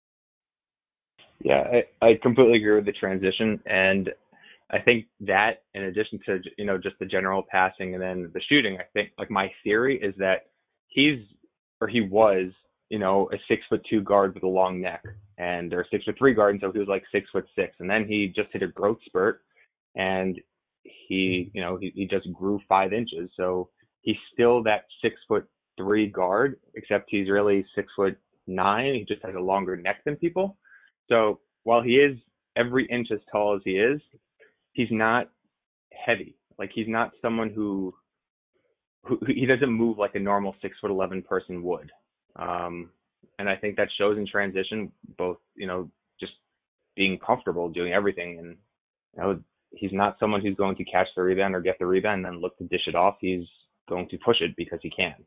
Yeah, I completely agree with the transition, and I think that in addition to, just the general passing and then the shooting, I think my theory is that he was, a 6'2" guard with a long neck, and or 6'3" guard, and so he was 6'6", and then he just hit a growth spurt, and he just grew 5 inches, so he's still that 6'3" guard, except he's really 6'9". He just has a longer neck than people. So while he is every inch as tall as he is, he's not heavy. He's not someone who he doesn't move like a normal 6'11" person would. And I think that shows in transition, both, just being comfortable doing everything. And, he's not someone who's going to catch the rebound or get the rebound and then look to dish it off. He's going to push it because he can.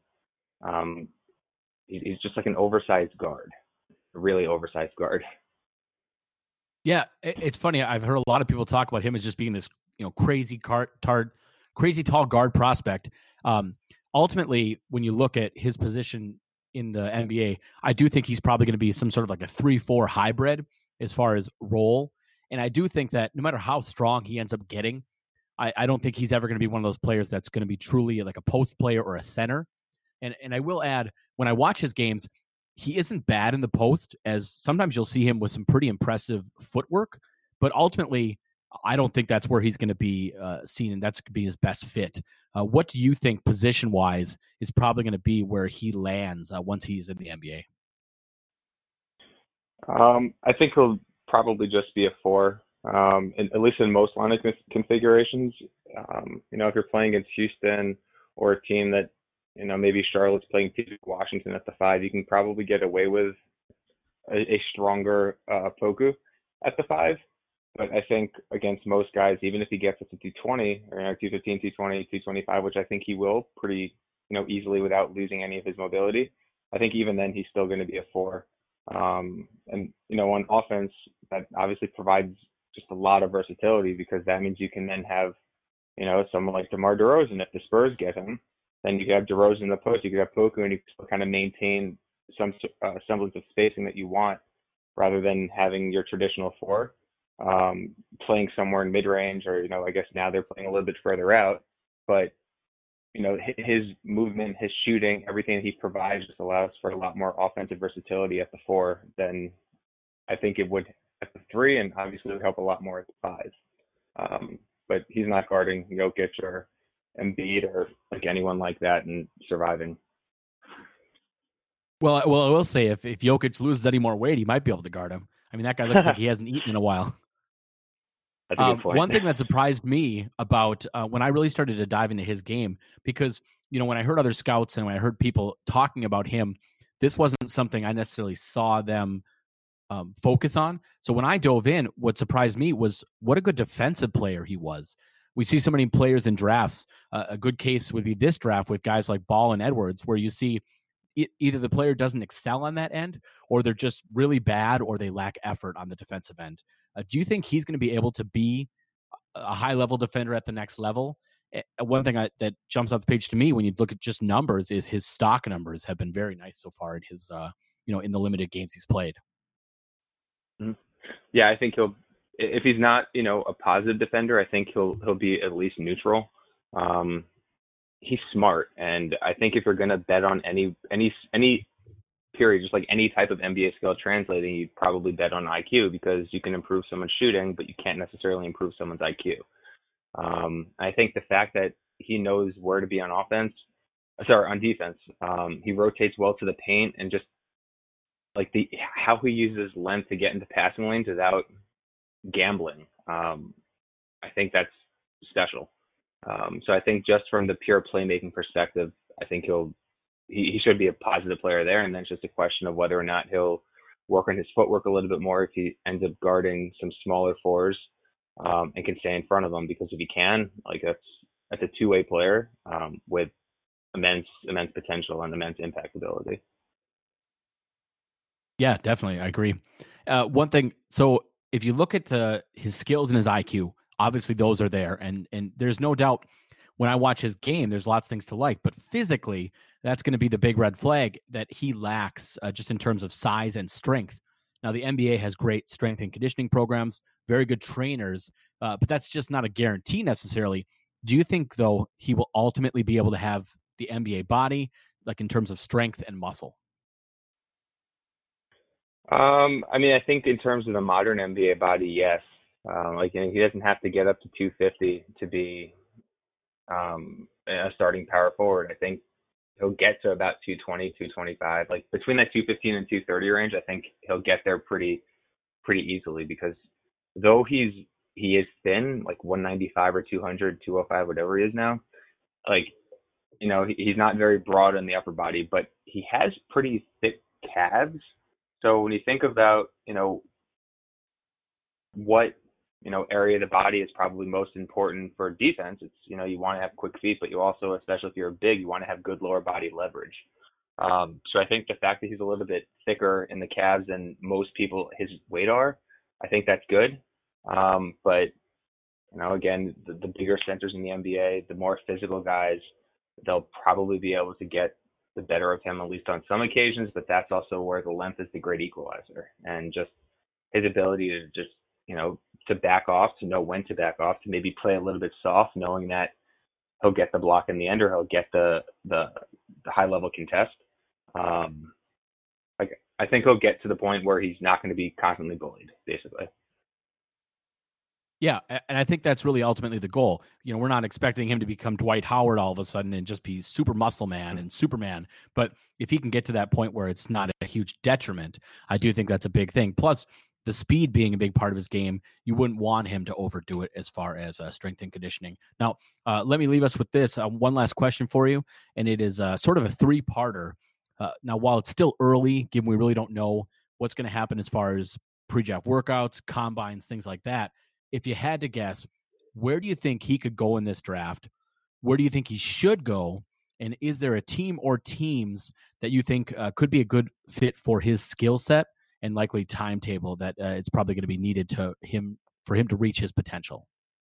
He's just like an oversized guard, a really oversized guard. Yeah, it's funny. I've heard a lot of people talk about him as just being this, crazy tall guard prospect. Ultimately, when you look at his position in the NBA, I do think he's probably going to be some sort of like a 3-4 hybrid as far as role. And I do think that no matter how strong he ends up getting, I don't think he's ever going to be one of those players that's going to be truly like a post player or a center. And I will add, when I watch his games, he isn't bad in the post, as sometimes you'll see him with some pretty impressive footwork. But ultimately, I don't think that's where he's going to be seen, and that's going to be his best fit. What do you think position-wise is probably going to be where he lands once he's in the NBA? I think he'll probably just be a 4, at least in most lineup configurations. If you're playing against Houston or a team that, maybe Charlotte's playing Washington at the 5, you can probably get away with a stronger Poku at the 5. But I think against most guys, even if he gets up to 220 or 215, 220, 225, which I think he will pretty, easily without losing any of his mobility, I think even then he's still going to be a 4. And on offense, that obviously provides just a lot of versatility, because that means you can then have, someone like DeMar DeRozan. If the Spurs get him, then you could have DeRozan in the post, you could have Poku, and you can still kind of maintain some semblance of spacing that you want, rather than having your traditional 4 playing somewhere in mid-range, or, I guess now they're playing a little bit further out. But, his movement, his shooting, everything he provides just allows for a lot more offensive versatility at the 4 than I think it would at the 3, and obviously it would help a lot more at the 5. But he's not guarding Jokic or Embiid or like anyone like that and surviving. Well, I will say if Jokic loses any more weight, he might be able to guard him. I mean, that guy looks like he hasn't eaten in a while. That's a good point. One thing that surprised me about when I really started to dive into his game, because, when I heard other scouts and when I heard people talking about him, this wasn't something I necessarily saw them focus on. So when I dove in, what surprised me was what a good defensive player he was. We see so many players in drafts. A good case would be this draft with guys like Ball and Edwards, where you see either the player doesn't excel on that end, or they're just really bad, or they lack effort on the defensive end. Do you think he's going to be able to be a high-level defender at the next level? One thing that jumps off the page to me when you look at just numbers is his stock numbers have been very nice so far in his, in the limited games he's played. Yeah, I think he'll, if he's not, a positive defender, I think he'll be at least neutral. He's smart, and I think if you're going to bet on any period, just like any type of NBA skill translating, you'd probably bet on IQ, because you can improve someone's shooting, but you can't necessarily improve someone's IQ. I think the fact that he knows where to be on on defense, he rotates well to the paint, and just like how he uses length to get into passing lanes without gambling. I think that's special. So I think just from the pure playmaking perspective, I think he should be a positive player there. And then it's just a question of whether or not he'll work on his footwork a little bit more if he ends up guarding some smaller 4s and can stay in front of them. Because if he can, like that's a two-way player with immense potential and immense impact ability. Yeah, definitely. I agree. One thing, so if you look at his skills and his IQ, obviously those are there. And there's no doubt when I watch his game, there's lots of things to like. But physically, that's going to be the big red flag that he lacks just in terms of size and strength. Now, the NBA has great strength and conditioning programs, very good trainers, but that's just not a guarantee necessarily. Do you think, though, he will ultimately be able to have the NBA body, like in terms of strength and muscle? I mean, I think in terms of the modern NBA body, yes. He doesn't have to get up to 250 to be a starting power forward. I think he'll get to about 220, 225. Like between that 215 and 230 range, I think he'll get there pretty easily, because though he is thin, like 195 or 200, 205, whatever he is now, he's not very broad in the upper body, but he has pretty thick calves. So when you think about, what area of the body is probably most important for defense. It's, you want to have quick feet, but you also, especially if you're big, you want to have good lower body leverage. So I think the fact that he's a little bit thicker in the calves than most people his weight are, I think that's good. But, again, the bigger centers in the NBA, the more physical guys, they'll probably be able to get the better of him, at least on some occasions, but that's also where the length is the great equalizer. And just his ability to just, to back off, to know when to back off, to maybe play a little bit soft, knowing that he'll get the block in the end or he'll get the high level contest. I think he'll get to the point where he's not going to be constantly bullied, basically. Yeah, and I think that's really ultimately the goal. We're not expecting him to become Dwight Howard all of a sudden and just be super muscle man and Superman. But if he can get to that point where it's not a huge detriment, I do think that's a big thing. Plus, the speed being a big part of his game, you wouldn't want him to overdo it as far as strength and conditioning. Now, let me leave us with this. One last question for you, and it is sort of a three-parter. Now, while it's still early, given we really don't know what's going to happen as far as pre-draft workouts, combines, things like that, if you had to guess, where do you think he could go in this draft? Where do you think he should go? And is there a team or teams that you think could be a good fit for his skill set and likely timetable that it's probably going to be needed for him to reach his potential?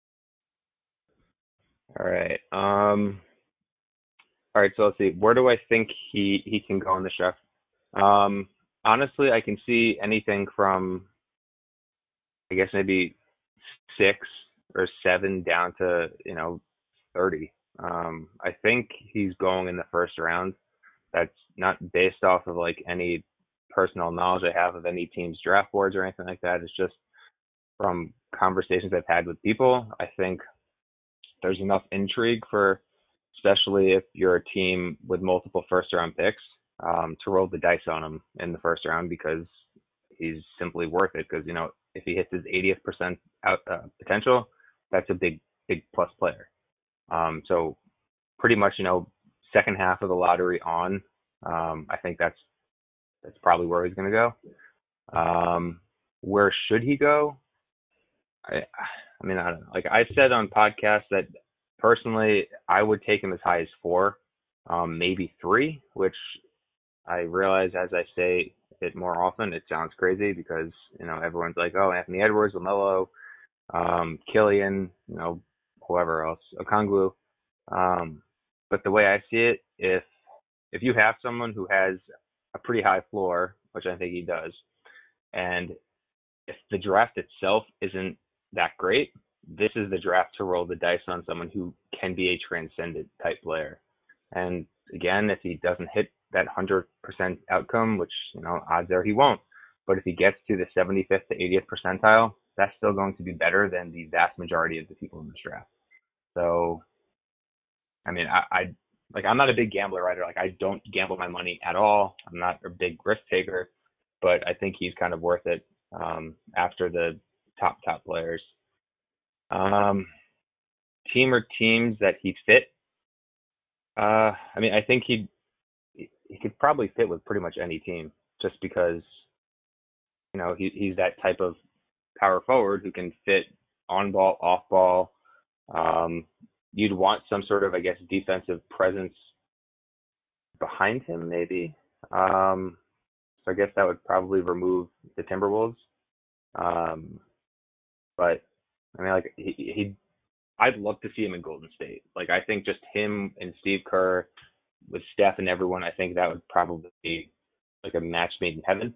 All right. All right. So let's see. Where do I think he can go in this draft? Honestly, I can see anything from, I guess, maybe 6 or 7 down to 30. I think he's going in the first round. That's not based off of like any personal knowledge I have of any team's draft boards or anything like that. It's just from conversations I've had with people. I think there's enough intrigue for, especially if you're a team with multiple first round picks, to roll the dice on him in the first round, because he's simply worth it. Because if he hits his 80th percent potential, that's a big plus player. So pretty much, second half of the lottery on, I think that's probably where he's going to go. Where should he go? I mean, I don't know. Like I said on podcasts that personally, I would take him as high as 4, maybe 3, which I realize as I say it more often, it sounds crazy because, everyone's like, oh, Anthony Edwards, LaMelo, Killian, whoever else, Okongwu. But the way I see it, if you have someone who has a pretty high floor, which I think he does, and if the draft itself isn't that great, this is the draft to roll the dice on someone who can be a transcendent type player. And again, if he doesn't hit that 100% outcome, which, odds are he won't, but if he gets to the 75th to 80th percentile, that's still going to be better than the vast majority of the people in this draft. So, I mean, I'm not a big gambler, right? Like, I don't gamble my money at all. I'm not a big risk taker, but I think he's kind of worth it after the top players. Team or teams that he'd fit. I mean, I think he could probably fit with pretty much any team, just because, he's that type of power forward who can fit on ball, off ball. You'd want some sort of, I guess, defensive presence behind him, maybe. So I guess that would probably remove the Timberwolves. But I mean, like I'd love to see him in Golden State. Like, I think just him and Steve Kerr with Steph and everyone, I think that would probably be like a match made in heaven.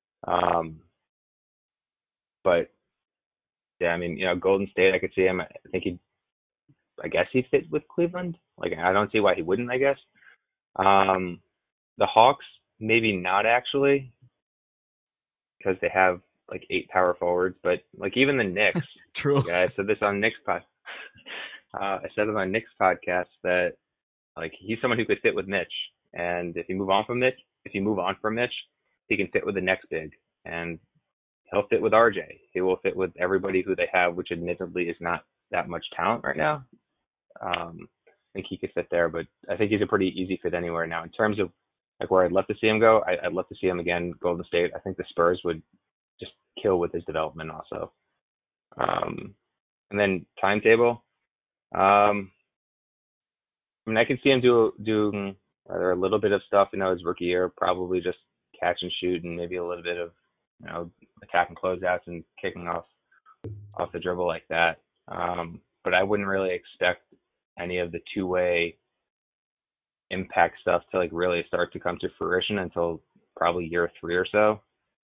But yeah, I mean, Golden State, I could see him. I think I guess he'd fit with Cleveland. Like, I don't see why he wouldn't, I guess. The Hawks, maybe not actually, because they have like 8 power forwards, but like even the Knicks. True. Yeah, I said this on Knicks podcast that like he's someone who could fit with Mitch, and if you move on from Mitch, he can fit with the next big, and he'll fit with RJ. He will fit with everybody who they have, which admittedly is not that much talent right now. I think he could fit there, but I think he's a pretty easy fit anywhere now. In terms of like where I'd love to see him go, I'd love to see him again, Golden State. I think the Spurs would just kill with his development also. And then timetable. I mean, I can see him doing either a little bit of stuff, his rookie year, probably just catch and shoot, and maybe a little bit of, attacking closeouts and kicking off the dribble like that. But I wouldn't really expect any of the two-way impact stuff to like really start to come to fruition until probably year 3 or so.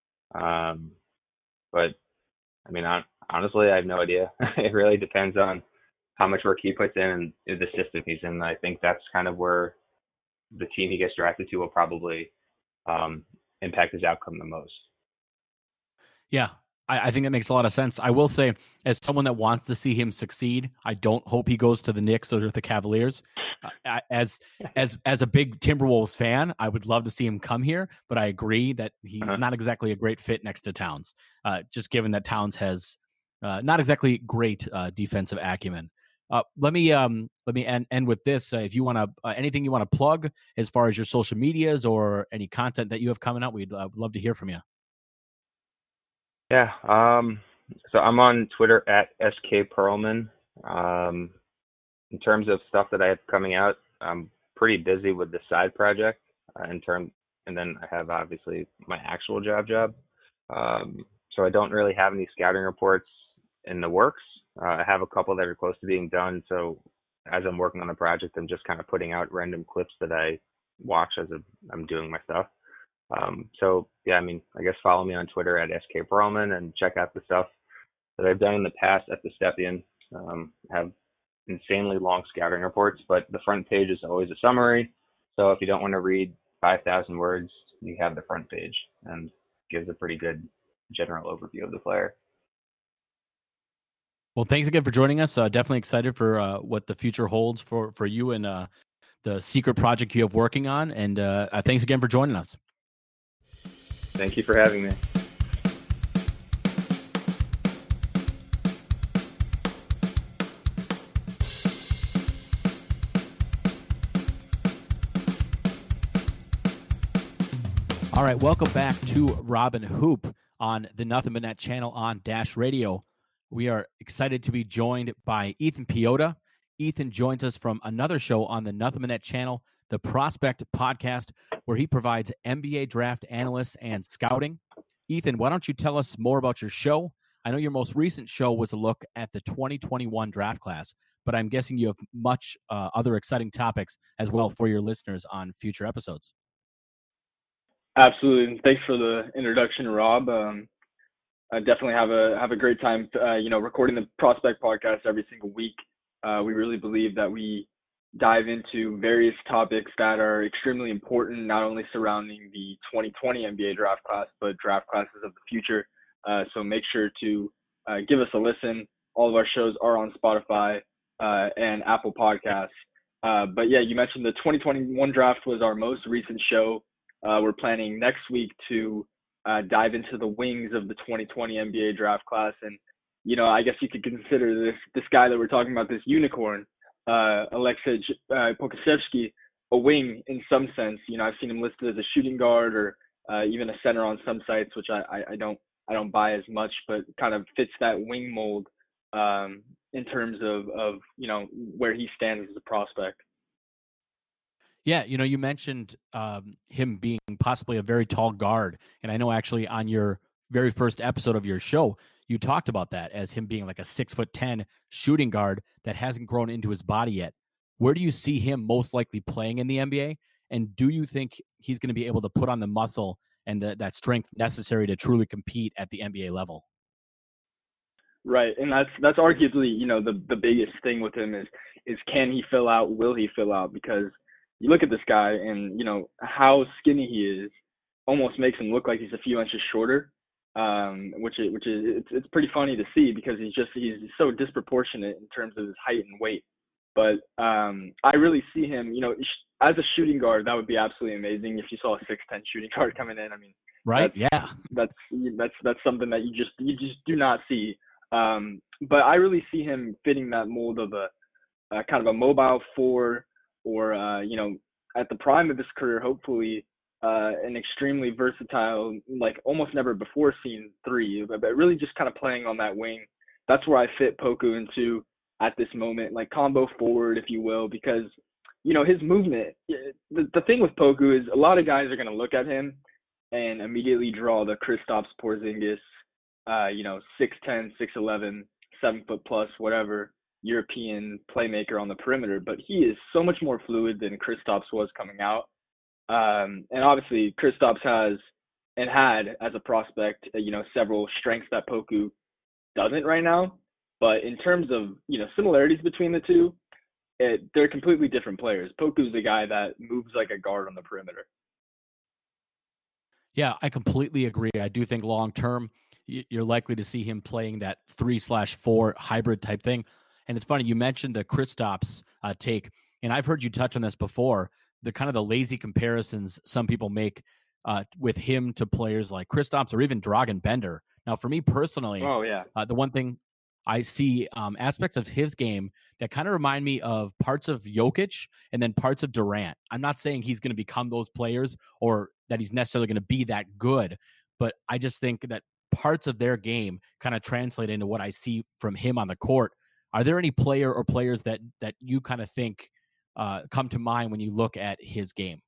But I mean, honestly, I have no idea. It really depends on how much work he puts in and the system he's in. I think that's kind of where the team he gets drafted to will probably impact his outcome the most. Yeah, I think that makes a lot of sense. I will say, as someone that wants to see him succeed, I don't hope he goes to the Knicks or the Cavaliers. As a big Timberwolves fan, I would love to see him come here, but I agree that he's not exactly a great fit next to Towns, just given that Towns has not exactly great defensive acumen. Let me end with this. If you want to, anything you want to plug as far as your social medias or any content that you have coming out, we'd love to hear from you. Yeah. So I'm on Twitter at SK Perlman. In terms of stuff that I have coming out, I'm pretty busy with the side project and then I have obviously my actual job. So I don't really have any scouting reports in the works. I have a couple that are close to being done. So as I'm working on the project, I'm just kind of putting out random clips that I watch as I'm doing my stuff. So yeah, I mean, I guess follow me on Twitter at SK Perlman and check out the stuff that I've done in the past at the Stepien. Have insanely long scouting reports, but the front page is always a summary. So if you don't want to read 5,000 words, you have the front page and gives a pretty good general overview of the player. Well, thanks again for joining us. Definitely excited for what the future holds for you and the secret project you have working on. And thanks again for joining us. Thank you for having me. All right, welcome back to Robin Hoop on the Nothing But Net channel on Dash Radio. We are excited to be joined by Ethan Piotta. Ethan joins us from another show on the Nothing But Net channel, the Prospect Podcast, where he provides NBA draft analysts and scouting. Ethan, why don't you tell us more about your show? I know your most recent show was a look at the 2021 draft class, but I'm guessing you have much other exciting topics as well for your listeners on future episodes. Absolutely. Thanks for the introduction, Rob. I definitely have a great time, recording the Prospect Podcast every single week. We really believe that we dive into various topics that are extremely important, not only surrounding the 2020 NBA draft class, but draft classes of the future. So make sure to give us a listen. All of our shows are on Spotify and Apple Podcasts. But yeah, you mentioned the 2021 draft was our most recent show. We're planning next week to dive into the wings of the 2020 NBA draft class. And, I guess you could consider this guy that we're talking about, this unicorn, Aleksej Pokusevski, a wing in some sense. I've seen him listed as a shooting guard or even a center on some sites, which I don't buy as much, but kind of fits that wing mold in terms of where he stands as a prospect. Yeah, you mentioned him being possibly a very tall guard. And I know actually on your very first episode of your show, you talked about that as him being like a 6'10" shooting guard that hasn't grown into his body yet. Where do you see him most likely playing in the NBA? And do you think he's going to be able to put on the muscle and that strength necessary to truly compete at the NBA level? Right. And that's arguably, the biggest thing with him is can he fill out? Will he fill out? Because you look at this guy and, how skinny he is almost makes him look like he's a few inches shorter, which is it's pretty funny to see because he's so disproportionate in terms of his height and weight. But I really see him, as a shooting guard, that would be absolutely amazing if you saw a 6'10" shooting guard coming in. I mean, right? That's something that you just do not see. But I really see him fitting that mold of a kind of a mobile 4. Or, at the prime of his career, hopefully, an extremely versatile, like almost never before seen 3, but really just kind of playing on that wing that's where I fit Poku into at this moment, like combo forward, if you will, because, you know, his movement, the thing with Poku is a lot of guys are going to look at him and immediately draw the Kristaps Porzingis, 6'10", 6'11", 7 foot plus, whatever, European playmaker on the perimeter, but he is so much more fluid than Kristaps was coming out. And obviously Kristaps has and had as a prospect, several strengths that Poku doesn't right now. But in terms of, similarities between the two, they're completely different players. Poku's a guy that moves like a guard on the perimeter. Yeah, I completely agree. I do think long term, you're likely to see him playing that 3/4 hybrid type thing. And it's funny, you mentioned the Kristaps take, and I've heard you touch on this before, the kind of the lazy comparisons some people make with him to players like Kristaps or even Dragan Bender. Now, for me personally, the one thing I see aspects of his game that kind of remind me of parts of Jokic and then parts of Durant. I'm not saying he's going to become those players or that he's necessarily going to be that good, but I just think that parts of their game kind of translate into what I see from him on the court. Are there any player or players that you kind of think come to mind when you look at his game?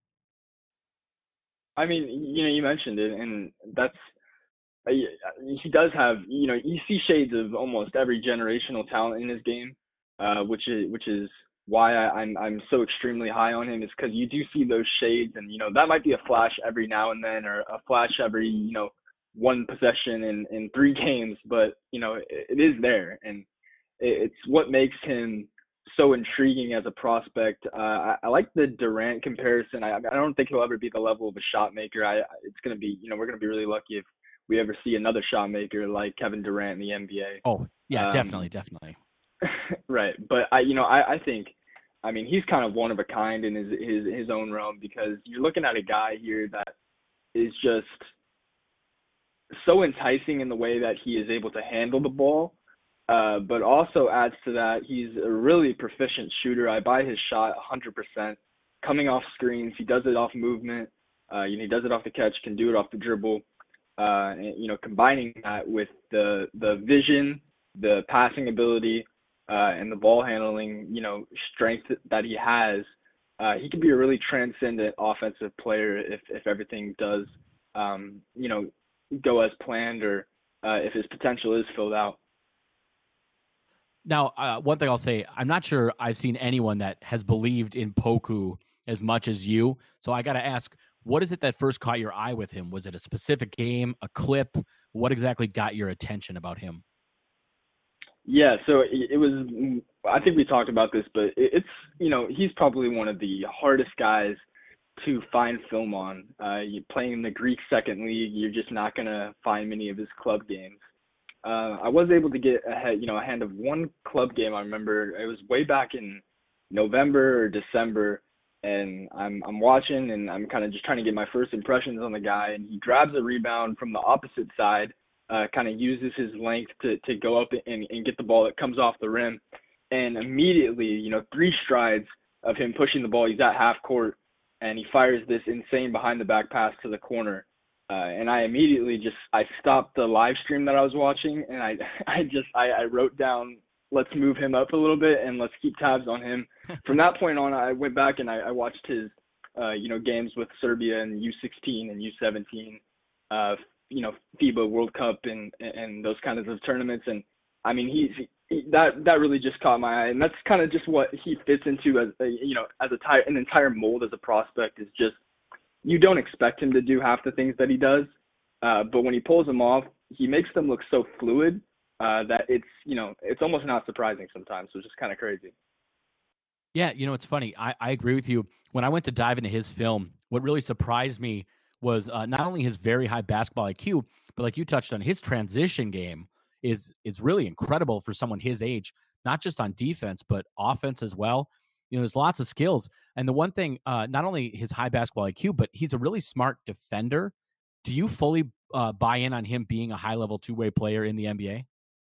I mean, you mentioned it, and that's he does have, you see shades of almost every generational talent in his game, which is why I'm so extremely high on him, is because you do see those shades, and that might be a flash every now and then, or a flash every one possession in 3 games, but it is there, and it's what makes him so intriguing as a prospect. I like the Durant comparison. I don't think he'll ever be the level of a shot maker. It's gonna be, we're gonna be really lucky if we ever see another shot maker like Kevin Durant in the NBA. Oh yeah, definitely. Right, but I think, he's kind of one of a kind in his own realm, because you're looking at a guy here that is just so enticing in the way that he is able to handle the ball, but also adds to that, he's a really proficient shooter. I buy his shot 100%. Coming off screens, he does it off movement. He does it off the catch, can do it off the dribble. Combining that with the vision, the passing ability, and the ball handling, strength that he has, he could be a really transcendent offensive player if everything does, go as planned, or if his potential is filled out. Now, one thing I'll say, I'm not sure I've seen anyone that has believed in Poku as much as you. So I got to ask, what is it that first caught your eye with him? Was it a specific game, a clip? What exactly got your attention about him? Yeah, so it was, I think we talked about this, but it's, he's probably one of the hardest guys to find film on. You playing in the Greek second league, you're just not going to find many of his club games. I was able to get a hand of one club game. I remember it was way back in November or December, and I'm watching, and I'm kind of just trying to get my first impressions on the guy, and he grabs a rebound from the opposite side, kind of uses his length to go up and get the ball that comes off the rim, and immediately, 3 strides of him pushing the ball, he's at half court, and he fires this insane behind the back pass to the corner. And I immediately I stopped the live stream that I was watching, and I wrote down, let's move him up a little bit and let's keep tabs on him. From that point on, I went back and I watched his, games with Serbia and U16 and U17, FIBA World Cup and those kinds of tournaments. And that really just caught my eye, and that's kind of just what he fits into as an entire mold as a prospect. Is just, you don't expect him to do half the things that he does, but when he pulls them off, he makes them look so fluid that it's almost not surprising sometimes. So it's just kind of crazy. Yeah, it's funny. I agree with you. When I went to dive into his film, what really surprised me was not only his very high basketball IQ, but like you touched on, his transition game is really incredible for someone his age, not just on defense, but offense as well. There's lots of skills. And the one thing, not only his high basketball IQ, but he's a really smart defender. Do you fully buy in on him being a high-level two-way player in the NBA?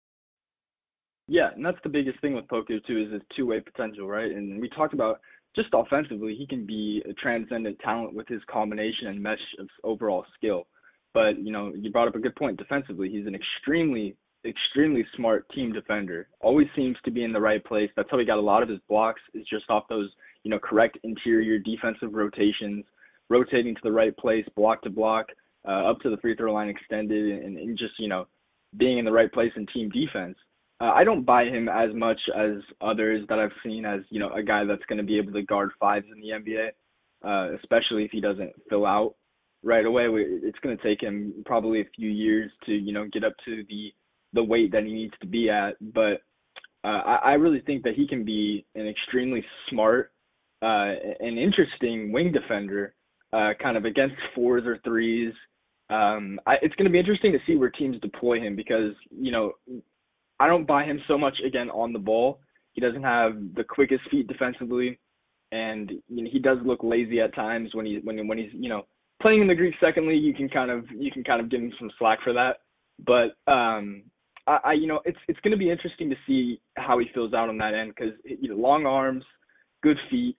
Yeah, and that's the biggest thing with Poku, too, is his two-way potential, right? And we talked about just offensively, he can be a transcendent talent with his combination and mesh of overall skill. But, you brought up a good point defensively. He's an extremely extremely smart team defender. Always seems to be in the right place. That's how he got a lot of his blocks, is just off those, correct interior defensive rotations, rotating to the right place, block to block, up to the free throw line extended, and just, being in the right place in team defense. I don't buy him as much as others that I've seen as, a guy that's going to be able to guard fives in the NBA, especially if he doesn't fill out right away. It's going to take him probably a few years to, get up to the weight that he needs to be at. But I really think that he can be an extremely smart and interesting wing defender, kind of against fours or threes. It's going to be interesting to see where teams deploy him because, I don't buy him so much, again, on the ball. He doesn't have the quickest feet defensively, and he does look lazy at times when he's playing in the Greek Second League. You can kind of give him some slack for that. But it's going to be interesting to see how he fills out on that end because long arms, good feet,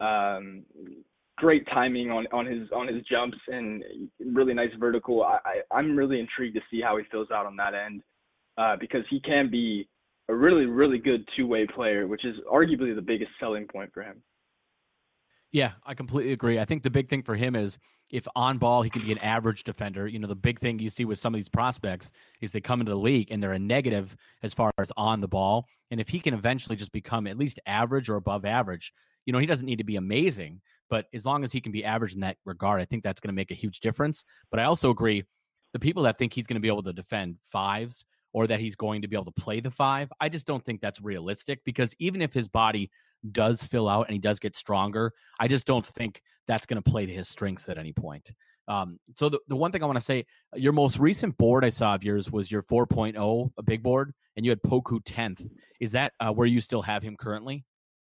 great timing on his jumps, and really nice vertical. I'm really intrigued to see how he fills out on that end. Because he can be a really, really good two-way player, which is arguably the biggest selling point for him. Yeah, I completely agree. I think the big thing for him is if on ball, he can be an average defender. The big thing you see with some of these prospects is they come into the league and they're a negative as far as on the ball. And if he can eventually just become at least average or above average, he doesn't need to be amazing, but as long as he can be average in that regard, I think that's going to make a huge difference. But I also agree, the people that think he's going to be able to defend fives or that he's going to be able to play the five, I just don't think that's realistic because even if his body does fill out and he does get stronger, I just don't think that's going to play to his strengths at any point. So the one thing I want to say, your most recent board I saw of yours was your 4.0, a big board, and you had Poku 10th. Is that where you still have him currently?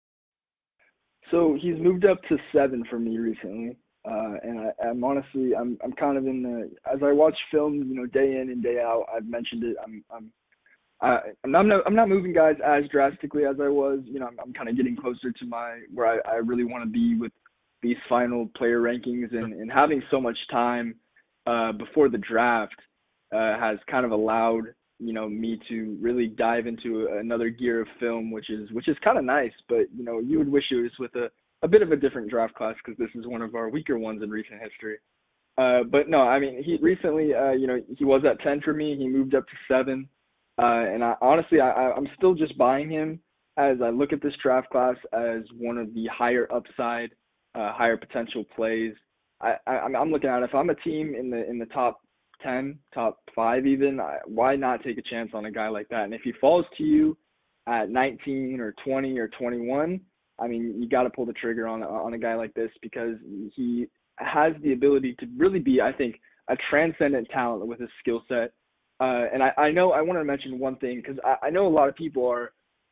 So he's moved up to 7 for me recently. And I'm honestly, I'm kind of as I watch film, day in and day out, I've mentioned it. I'm not moving guys as drastically as I was. I'm kind of getting closer to where I really want to be with these final player rankings, and having so much time before the draft has kind of allowed me to really dive into another gear of film, which is kind of nice. But you would wish it was with a bit of a different draft class because this is one of our weaker ones in recent history. But no, I mean, he recently, he was at 10 for me. He moved up to 7. And I'm still just buying him as I look at this draft class as one of the higher upside, higher potential plays. I'm looking at it. If I'm a team in the top 10, top 5 even, why not take a chance on a guy like that? And if he falls to you at 19 or 20 or 21, I mean, you got to pull the trigger on a guy like this because he has the ability to really be, I think, a transcendent talent with his skill set. And I know I want to mention one thing because I know a lot of people are,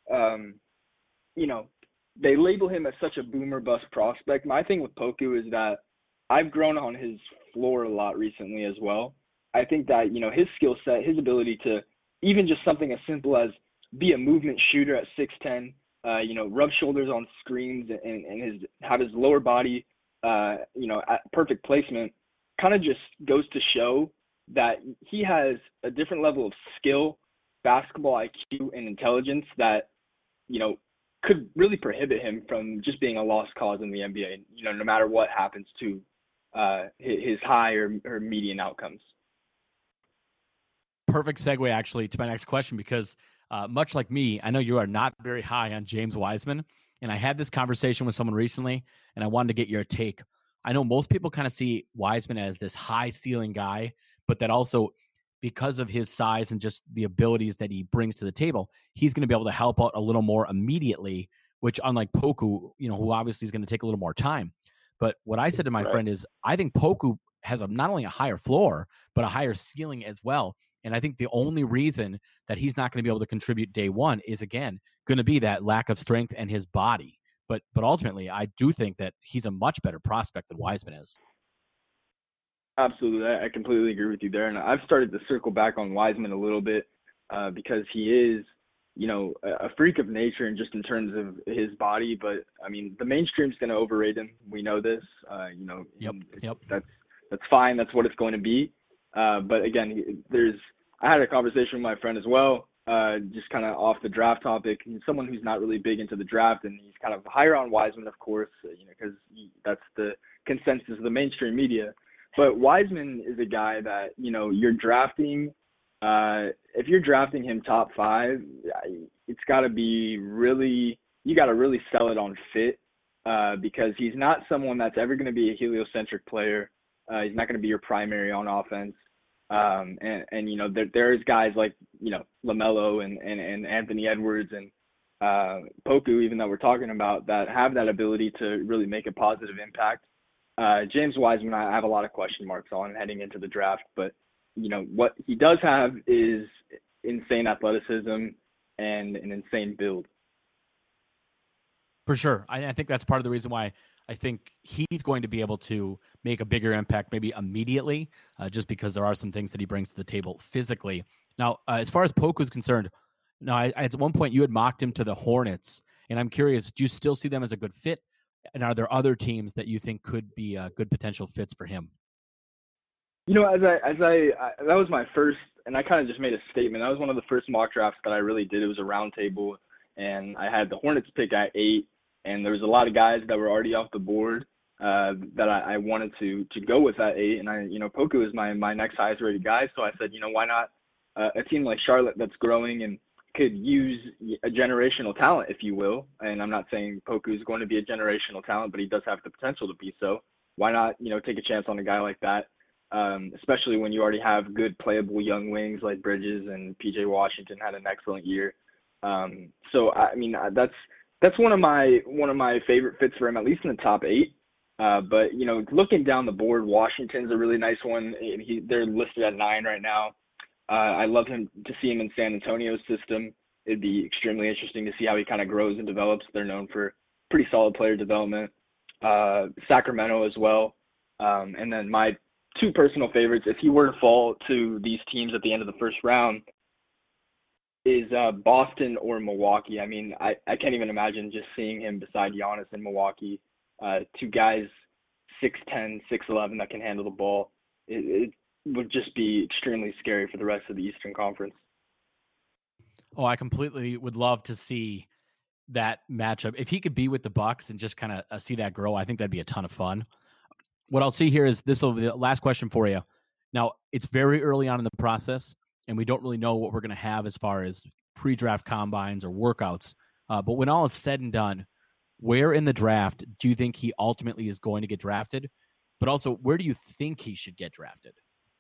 they label him as such a boomer bust prospect. My thing with Poku is that I've grown on his floor a lot recently as well. I think that, his skill set, his ability to even just something as simple as be a movement shooter at 6'10", rub shoulders on screens and have his lower body, at perfect placement, kind of just goes to show that he has a different level of skill, basketball IQ, and intelligence that, could really prohibit him from just being a lost cause in the NBA, no matter what happens to his high or median outcomes. Perfect segue, actually, to my next question, because much like me, I know you are not very high on James Wiseman, and I had this conversation with someone recently, and I wanted to get your take. I know most people kind of see Wiseman as this high ceiling guy, but that also, because of his size and just the abilities that he brings to the table, he's going to be able to help out a little more immediately, which unlike Poku, who obviously is going to take a little more time. But what I said to my friend is, I think Poku has not only a higher floor, but a higher ceiling as well. And I think the only reason that he's not going to be able to contribute day one is, again, going to be that lack of strength and his body. But ultimately, I do think that he's a much better prospect than Wiseman is. Absolutely. I completely agree with you there. And I've started to circle back on Wiseman a little bit because he is, a freak of nature and just in terms of his body. But, I mean, the mainstream's going to overrate him. We know this. Yep. Yep. That's fine. That's what it's going to be. But, again, there's I had a conversation with my friend as well, just kind of off the draft topic. He's someone who's not really big into the draft, and he's kind of higher on Wiseman, of course, because that's the consensus of the mainstream media. But Wiseman is a guy that, you're drafting. If you're drafting him top 5, it's got to be you got to really sell it on fit, because he's not someone that's ever going to be a heliocentric player. He's not going to be your primary on offense. There's guys like, LaMelo and Anthony Edwards and Poku, even that we're talking about, that have that ability to really make a positive impact. James Wiseman, I have a lot of question marks on heading into the draft, but what he does have is insane athleticism and an insane build. For sure. I think that's part of the reason why I think he's going to be able to make a bigger impact maybe immediately, just because there are some things that he brings to the table physically. Now, as far as Poku is concerned, at one point you had mocked him to the Hornets, and I'm curious, do you still see them as a good fit? And are there other teams that you think could be good potential fits for him? That was my first, and I kind of just made a statement. That was one of the first mock drafts that I really did. It was a round table, and I had the Hornets pick at 8, and there was a lot of guys that were already off the board that I wanted to go with at 8. And Poku is my next highest rated guy, so I said, why not a team like Charlotte that's growing and could use a generational talent, if you will. And I'm not saying Poku is going to be a generational talent, but he does have the potential to be so. Why not, take a chance on a guy like that? Especially when you already have good playable young wings like Bridges, and PJ Washington had an excellent year. So that's one of my favorite fits for him, at least in the top 8. But looking down the board, Washington's a really nice one. They're listed at 9 right now. I love to see him in San Antonio's system. It'd be extremely interesting to see how he kind of grows and develops. They're known for pretty solid player development. Sacramento as well. And then my 2 personal favorites, if he were to fall to these teams at the end of the first round, is Boston or Milwaukee. I can't even imagine just seeing him beside Giannis in Milwaukee. 2 guys, 6'10", 6'11", that can handle the ball. It would just be extremely scary for the rest of the Eastern Conference. Oh, I completely would love to see that matchup. If he could be with the Bucks and just kind of see that grow, I think that'd be a ton of fun. What I'll see here is, this will be the last question for you. Now, it's very early on in the process, and we don't really know what we're going to have as far as pre-draft combines or workouts. But when all is said and done, where in the draft do you think he ultimately is going to get drafted? But also, where do you think he should get drafted?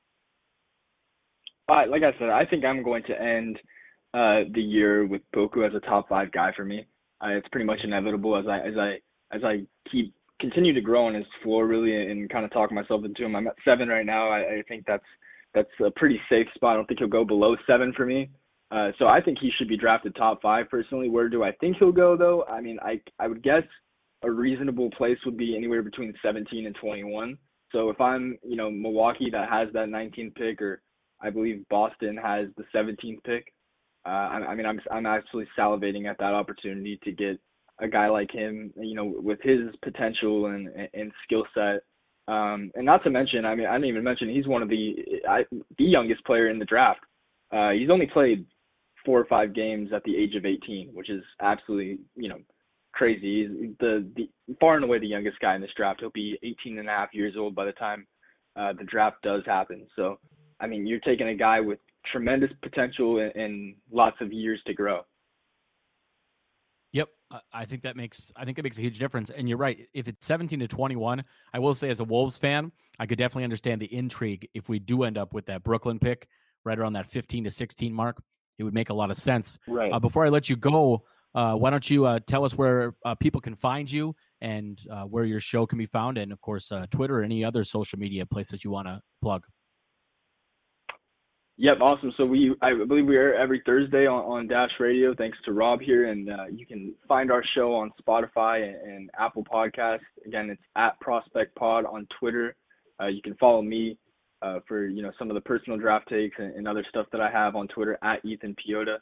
Like I said, I think I'm going to end the year with Poku as a top 5 guy for me. It's pretty much inevitable as I continue to grow on his floor, really, and kind of talk myself into him. I'm at 7 right now. I think that's a pretty safe spot. I don't think he'll go below 7 for me. So I think he should be drafted top 5 personally. Where do I think he'll go, though? I would guess a reasonable place would be anywhere between 17 and 21. So if I'm, Milwaukee that has that 19th pick, or I believe Boston has the 17th pick, I'm absolutely salivating at that opportunity to get a guy like him, with his potential and skill set. And not to mention, I didn't even mention he's one of the youngest player in the draft. He's only played 4 or 5 games at the age of 18, which is absolutely, crazy. He's the far and away the youngest guy in this draft. He'll be 18 and a half years old by the time the draft does happen. So, you're taking a guy with tremendous potential and lots of years to grow. Yep. I think it makes a huge difference. And you're right. If it's 17 to 21, I will say as a Wolves fan, I could definitely understand the intrigue if we do end up with that Brooklyn pick right around that 15 to 16 mark. It would make a lot of sense. Right. Before I let you go, why don't you tell us where people can find you and where your show can be found, and, of course, Twitter or any other social media places you want to plug. Yep, awesome. So I believe we are every Thursday on Dash Radio, thanks to Rob here, and you can find our show on Spotify and Apple Podcasts. Again, it's at Prospect Pod on Twitter. You can follow me for some of the personal draft takes and other stuff that I have on Twitter at Ethan Piota.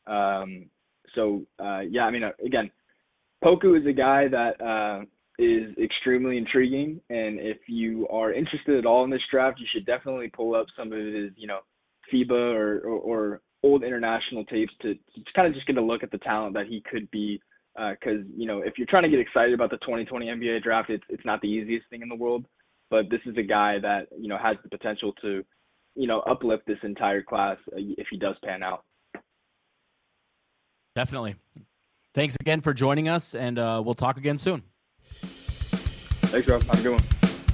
Again, Poku is a guy that is extremely intriguing, and if you are interested at all in this draft, you should definitely pull up some of his FIBA or old international tapes to kind of just get a look at the talent that he could be. Because, if you're trying to get excited about the 2020 NBA draft, it's not the easiest thing in the world. But this is a guy that, has the potential to, uplift this entire class if he does pan out. Definitely. Thanks again for joining us, and we'll talk again soon. Thanks, Rob. Have a good one.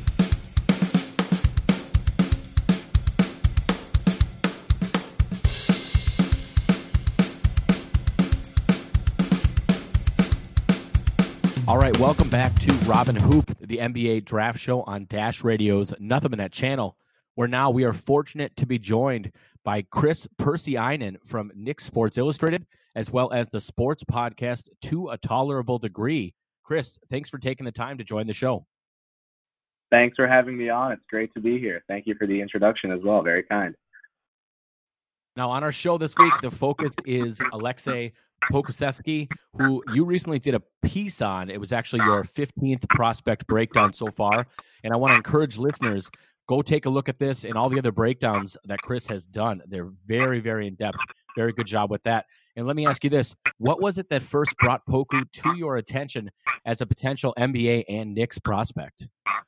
All right, welcome back to Robin Hoop, the NBA Draft Show on Dash Radio's Nothing But Net channel, where now we are fortunate to be joined by Chris Persianen from Knicks Sports Illustrated, as well as the sports podcast To a Tolerable Degree. Chris, thanks for taking the time to join the show. Thanks for having me on. It's great to be here. Thank you for the introduction as well. Very kind. Now, on our show this week, the focus is Aleksej Pokusevski, who you recently did a piece on. It was actually your 15th prospect breakdown so far. And I want to encourage listeners, go take a look at this and all the other breakdowns that Chris has done. They're very, very in-depth. Very good job with that. And let me ask you this. What was it that first brought Poku to your attention as a potential NBA and Knicks prospect?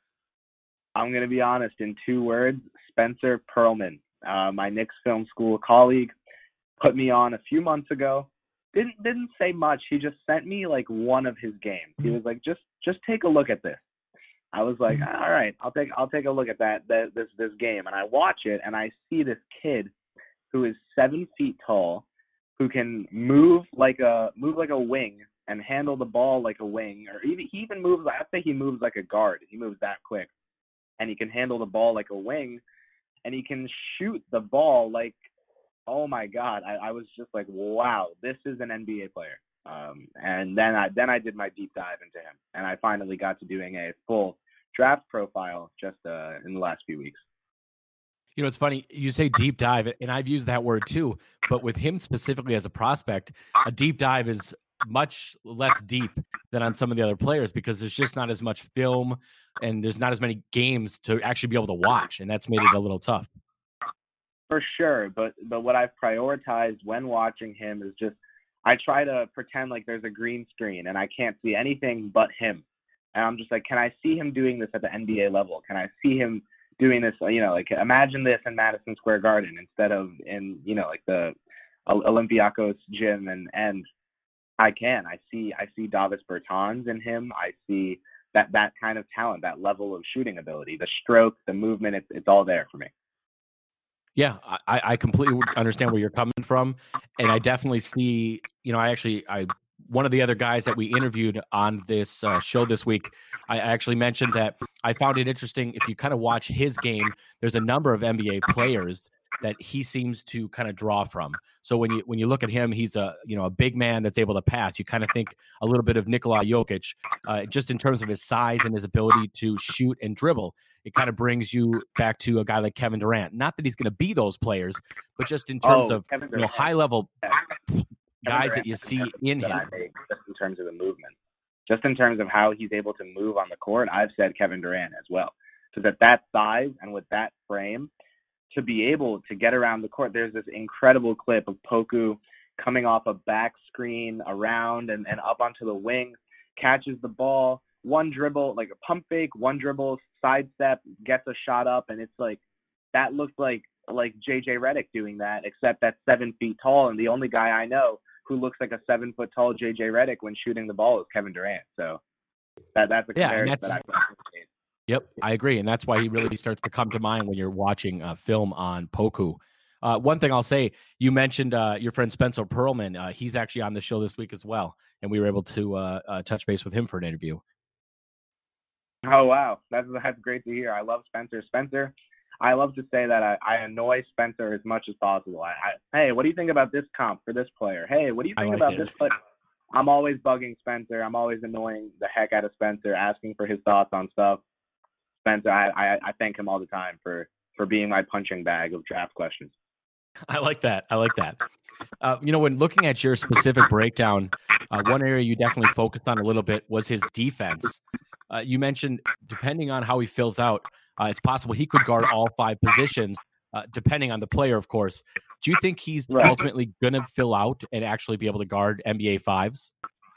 I'm going to be honest in 2 words, Spencer Pearlman. My Knicks film school colleague put me on a few months ago. Didn't say much. He just sent me like one of his games. He was like, just take a look at this. I was like, all right, I'll take a look at this game. And I watch it and I see this kid who is 7 feet tall, who can move like a wing and handle the ball like a wing, or he even moves. I think he moves like a guard. He moves that quick, and he can handle the ball like a wing, and he can shoot the ball like. Oh my God! I was just like, wow, this is an NBA player. And then I did my deep dive into him, and I finally got to doing a full draft profile just in the last few weeks. It's funny you say deep dive, and I've used that word too. But with him specifically as a prospect, a deep dive is much less deep than on some of the other players because there's just not as much film, and there's not as many games to actually be able to watch, and that's made it a little tough. For sure, but what I've prioritized when watching him is just I try to pretend like there's a green screen and I can't see anything but him. And I'm just like, can I see him doing this at the NBA level? Can I see him doing this, like imagine this in Madison Square Garden instead of in, like the Olympiacos gym and I see Davis Bertans in him. I see that kind of talent, that level of shooting ability, the stroke, the movement, it's all there for me. Yeah, I completely understand where you're coming from. And I definitely see, one of the other guys that we interviewed on this show this week, I actually mentioned that I found it interesting. If you kind of watch his game, there's a number of NBA players that he seems to kind of draw from. So when you look at him, he's a big man that's able to pass. You kind of think a little bit of Nikola Jokic, just in terms of his size and his ability to shoot and dribble. It kind of brings you back to a guy like Kevin Durant. Not that he's going to be those players, but just in terms of high level guys that you see in him. Just in terms of the movement, just in terms of how he's able to move on the court, I've said Kevin Durant as well. Because at that size and with that frame, to be able to get around the court, there's this incredible clip of Poku coming off a back screen around and up onto the wing, catches the ball, one dribble, like a pump fake, one dribble, sidestep, gets a shot up, and it's like that looked like JJ Redick doing that, except that's 7 feet tall, and the only guy I know who looks like a 7 foot tall JJ Redick when shooting the ball is Kevin Durant. So that's a comparison that I appreciate. Yep, I agree, and that's why he really starts to come to mind when you're watching film on Poku. One thing I'll say, you mentioned your friend Spencer Pearlman. He's actually on the show this week as well, and we were able to touch base with him for an interview. Oh, wow. That's great to hear. I love Spencer. Spencer, I love to say that I annoy Spencer as much as possible. Hey, what do you think about this comp for this player? Hey, what do you think about this player? I'm always bugging Spencer. I'm always annoying the heck out of Spencer, asking for his thoughts on stuff. Spencer, I thank him all the time for being my punching bag of draft questions. I like that. When looking at your specific breakdown, one area you definitely focused on a little bit was his defense. You mentioned depending on how he fills out, it's possible he could guard all 5 positions. depending on the player, of course. Do you think he's ultimately going to fill out and actually be able to guard NBA fives?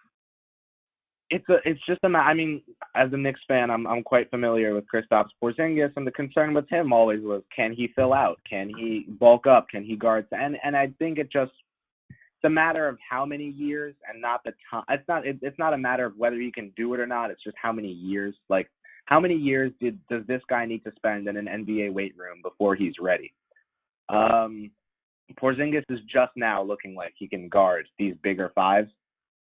It's just I mean, as a Knicks fan, I'm quite familiar with Kristaps Porzingis, and the concern with him always was, can he fill out? Can he bulk up? Can he guard? And I think it's a matter of how many years, and not the time. It's not a matter of whether he can do it or not. It's just how many years. Like, how many years does this guy need to spend in an NBA weight room before he's ready? Porzingis is just now looking like he can guard these bigger fives.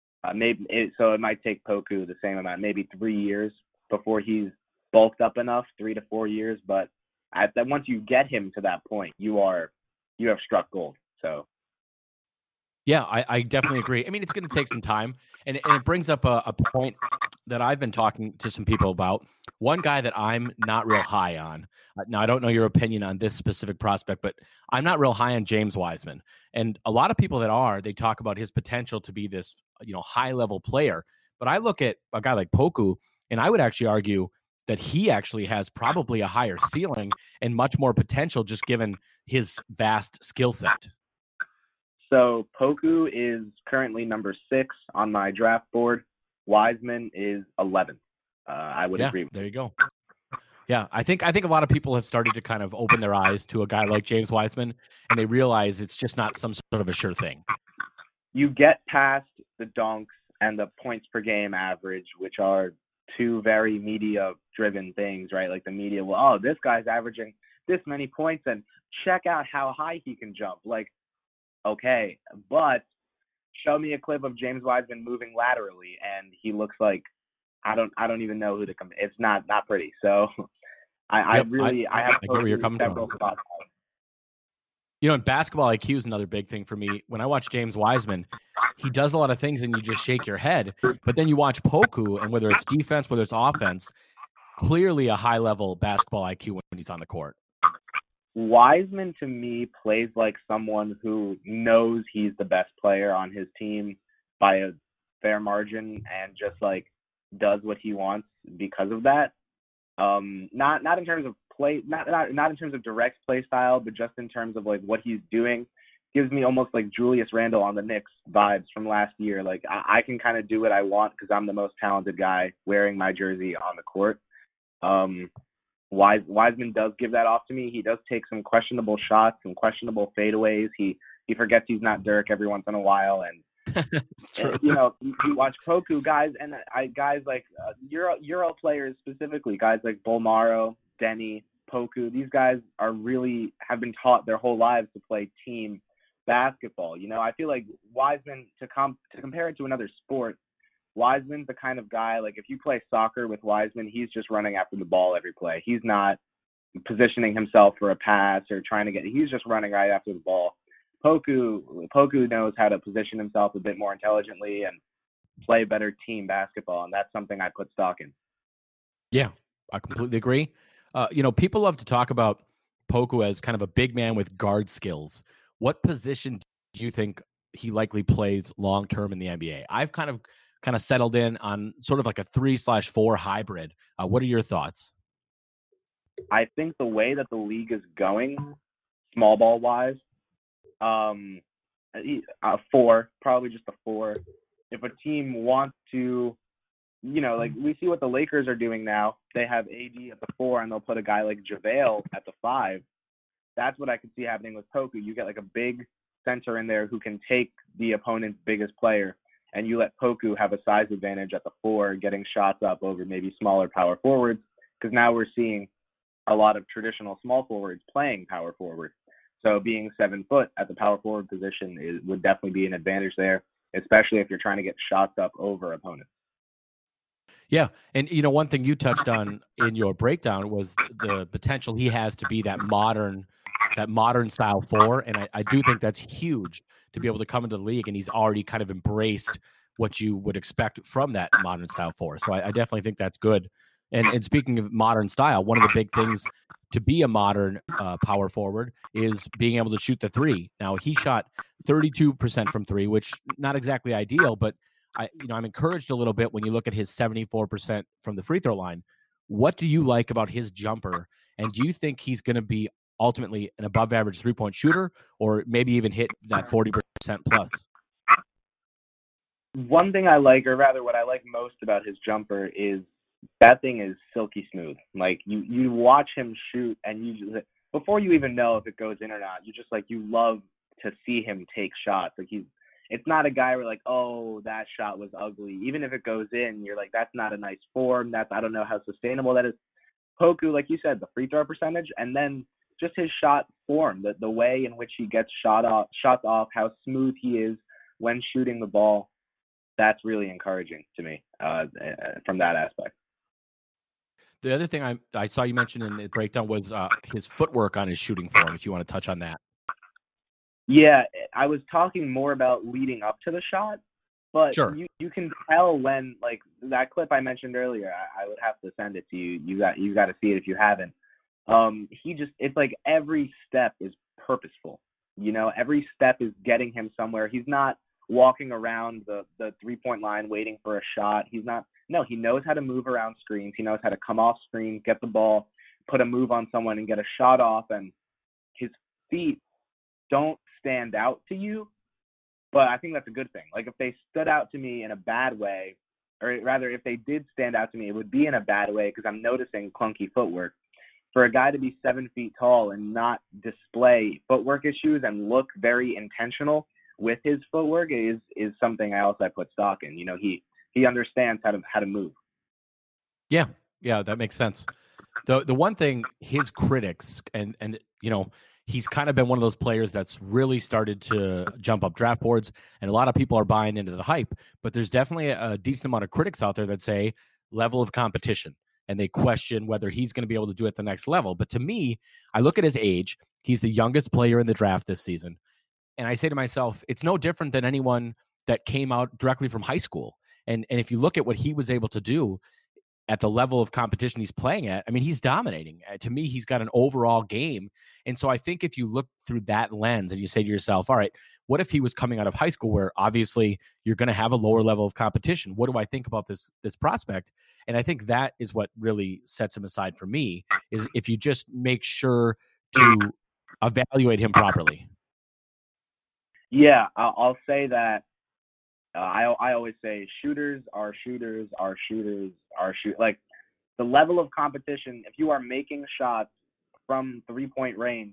So it might take Poku the same amount, maybe 3 years before he's bulked up enough, 3 to 4 years. But once you get him to that point, you have struck gold. So. Yeah, I definitely agree. I mean, it's going to take some time, and it brings up a point that I've been talking to some people about. One guy that I'm not real high on. Now, I don't know your opinion on this specific prospect, but I'm not real high on James Wiseman. And a lot of people that are, they talk about his potential to be this, high-level player. But I look at a guy like Poku, and I would actually argue that he actually has probably a higher ceiling and much more potential just given his vast skill set. So Poku is currently number 6 on my draft board. Wiseman is 11th. I would agree. There you go. Yeah, I think a lot of people have started to kind of open their eyes to a guy like James Wiseman, and they realize it's just not some sort of a sure thing. You get past the dunks and the points per game average, which are two very media-driven things, right? Like the media will, this guy's averaging this many points, and check out how high he can jump. Like, okay, but show me a clip of James Wiseman moving laterally, and he looks like I don't even know who to come. It's not pretty. So I have get where you're coming from. Spots. In basketball IQ is another big thing for me. When I watch James Wiseman, he does a lot of things and you just shake your head. But then you watch Poku, and whether it's defense, whether it's offense, clearly a high-level basketball IQ when he's on the court. Wiseman, to me, plays like someone who knows he's the best player on his team by a fair margin and just, does what he wants because of that. Not in terms of play, not in terms of direct play style, but just in terms of, what he's doing. Gives me almost like Julius Randle on the Knicks vibes from last year. I can kind of do what I want because I'm the most talented guy wearing my jersey on the court. Wiseman does give that off to me. He does take some questionable shots, some questionable fadeaways. He forgets he's not Dirk every once in a while, and you watch Poku guys guys like Euro players specifically, guys like Bolmaro, Denny, Poku. These guys have been taught their whole lives to play team basketball. I feel like Wiseman, to compare it to another sport, Wiseman's the kind of guy, if you play soccer with Wiseman, he's just running after the ball every play. He's not positioning himself for a pass or he's just running right after the ball. Poku knows how to position himself a bit more intelligently and play better team basketball, and that's something I put stock in. Yeah, I completely agree. People love to talk about Poku as kind of a big man with guard skills. What position do you think he likely plays long-term in the NBA? I've kind of settled in on sort of like a 3/4 hybrid. What are your thoughts? I think the way that the league is going, small ball wise, a 4, probably just a 4. If a team wants to, we see what the Lakers are doing now. They have AD at the 4, and they'll put a guy like JaVale at the 5. That's what I could see happening with Poku. You get a big center in there who can take the opponent's biggest player, and you let Poku have a size advantage at the 4, getting shots up over maybe smaller power forwards, because now we're seeing a lot of traditional small forwards playing power forward. So being 7 foot at the power forward position would definitely be an advantage there, especially if you're trying to get shots up over opponents. Yeah, and one thing you touched on in your breakdown was the potential he has to be that modern style 4, and I do think that's huge to be able to come into the league, and he's already kind of embraced what you would expect from that modern style 4. So I definitely think that's good. And speaking of modern style, one of the big things to be a modern power forward is being able to shoot the 3. Now, he shot 32% from 3, which not exactly ideal, but I'm encouraged a little bit when you look at his 74% from the free throw line. What do you like about his jumper? And do you think he's going to be ultimately an above average 3-point shooter, or maybe even hit that 40% plus? One thing I like, or rather what I like most about his jumper, is that thing is silky smooth. Like you watch him shoot, and you just, before you even know if it goes in or not, you love to see him take shots. Like it's not a guy where like, oh, that shot was ugly. Even if it goes in, you're like, that's not a nice form. I don't know how sustainable that is. Poku, like you said, the free throw percentage, and then just his shot form, the way in which he gets shots off, how smooth he is when shooting the ball. That's really encouraging to me from that aspect. The other thing I saw you mention in the breakdown was his footwork on his shooting form, if you want to touch on that. Yeah, I was talking more about leading up to the shot, but sure. You can tell when, like, that clip I mentioned earlier, I would have to send it to you. You got to see it if you haven't. It's like every step is purposeful. You know, every step is getting him somewhere. He's not walking around the 3-point line waiting for a shot. He knows how to move around screens. He knows how to come off screen, get the ball, put a move on someone and get a shot off. And his feet don't stand out to you, but I think that's a good thing. Like if they stood out to me in a bad way, or rather if they did stand out to me, it would be in a bad way because I'm noticing clunky footwork. For a guy to be 7 feet tall and not display footwork issues and look very intentional with his footwork is something I put stock in. You know, he understands how to move. Yeah, that makes sense. The one thing his critics and you know, he's kind of been one of those players that's really started to jump up draft boards, and a lot of people are buying into the hype, but there's definitely a decent amount of critics out there that say level of competition, and they question whether he's going to be able to do it at the next level. But to me, I look at his age. He's the youngest player in the draft this season. And I say to myself, it's no different than anyone that came out directly from high school. And if you look at what he was able to do at the level of competition he's playing at, I mean, he's dominating. To me, he's got an overall game. And so I think if you look through that lens and you say to yourself, all right, what if he was coming out of high school where obviously you're going to have a lower level of competition? What do I think about this prospect? And I think that is what really sets him aside for me, is if you just make sure to evaluate him properly. Yeah, I'll say that. I always say shooters are shooters are shooters are shoot. Like the level of competition, if you are making shots from 3-point range,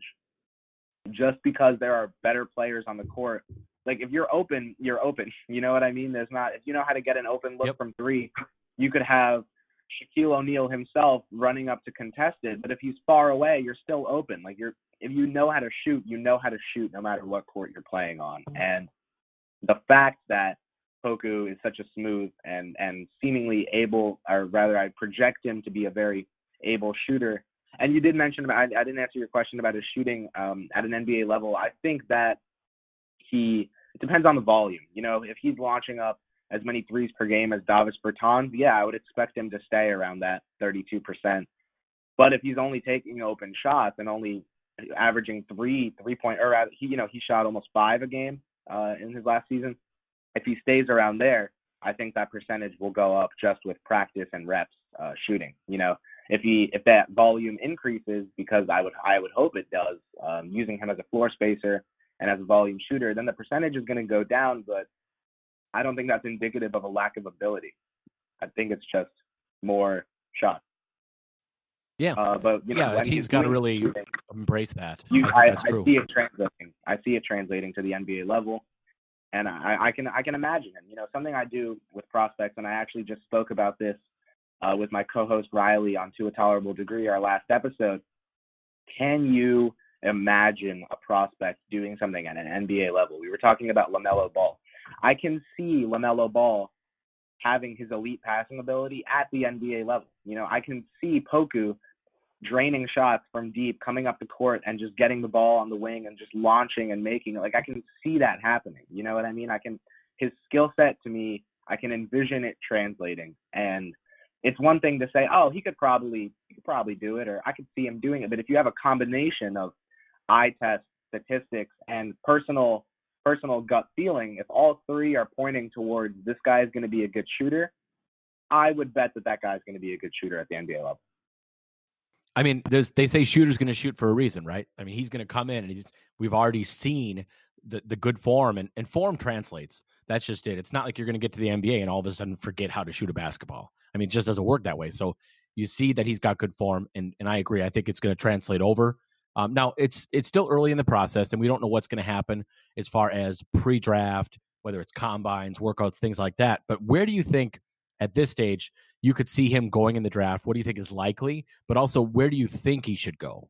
just because there are better players on the court, like if you're open, you're open. You know what I mean? If you know how to get an open look from 3, you could have Shaquille O'Neal himself running up to contest it. But if he's far away, you're still open. Like if you know how to shoot, you know how to shoot no matter what court you're playing on. And the fact that Poku is such a smooth and seemingly able, or rather I project him to be a very able shooter. And you did mention, I didn't answer your question about his shooting at an NBA level. I think that it depends on the volume. You know, if he's launching up as many threes per game as Davis Bertans, yeah, I would expect him to stay around that 32%. But if he's only taking open shots and only averaging 3-point, or rather, he shot almost 5 a game in his last season. If he stays around there, I think that percentage will go up just with practice and reps shooting. You know, if that volume increases, because I would hope it does, using him as a floor spacer and as a volume shooter, then the percentage is going to go down. But I don't think that's indicative of a lack of ability. I think it's just more shots. Yeah, but the team's got to really embrace that. I see it translating. I see it translating to the NBA level. And I can imagine him. You know, something I do with prospects, and I actually just spoke about this with my co-host Riley on To a Tolerable Degree, our last episode. Can you imagine a prospect doing something at an NBA level? We were talking about LaMelo Ball. I can see LaMelo Ball having his elite passing ability at the NBA level. You know, I can see Poku draining shots from deep, coming up the court and just getting the ball on the wing and just launching and making it. Like I can see that happening. You know what I mean? His skill set to me, I can envision it translating. And it's one thing to say, oh, he could probably do it, or I could see him doing it. But if you have a combination of eye test, statistics, and personal gut feeling, if all 3 are pointing towards this guy is going to be a good shooter, I would bet that guy's going to be a good shooter at the NBA level. I mean, they say shooter's going to shoot for a reason, right? I mean, he's going to come in, and we've already seen the good form, and form translates. That's just it. It's not like you're going to get to the NBA and all of a sudden forget how to shoot a basketball. I mean, it just doesn't work that way. So you see that he's got good form, and I agree. I think it's going to translate over. Now, it's still early in the process, and we don't know what's going to happen as far as pre-draft, whether it's combines, workouts, things like that. But where do you think at this stage you could see him going in the draft? What do you think is likely? But also, where do you think he should go?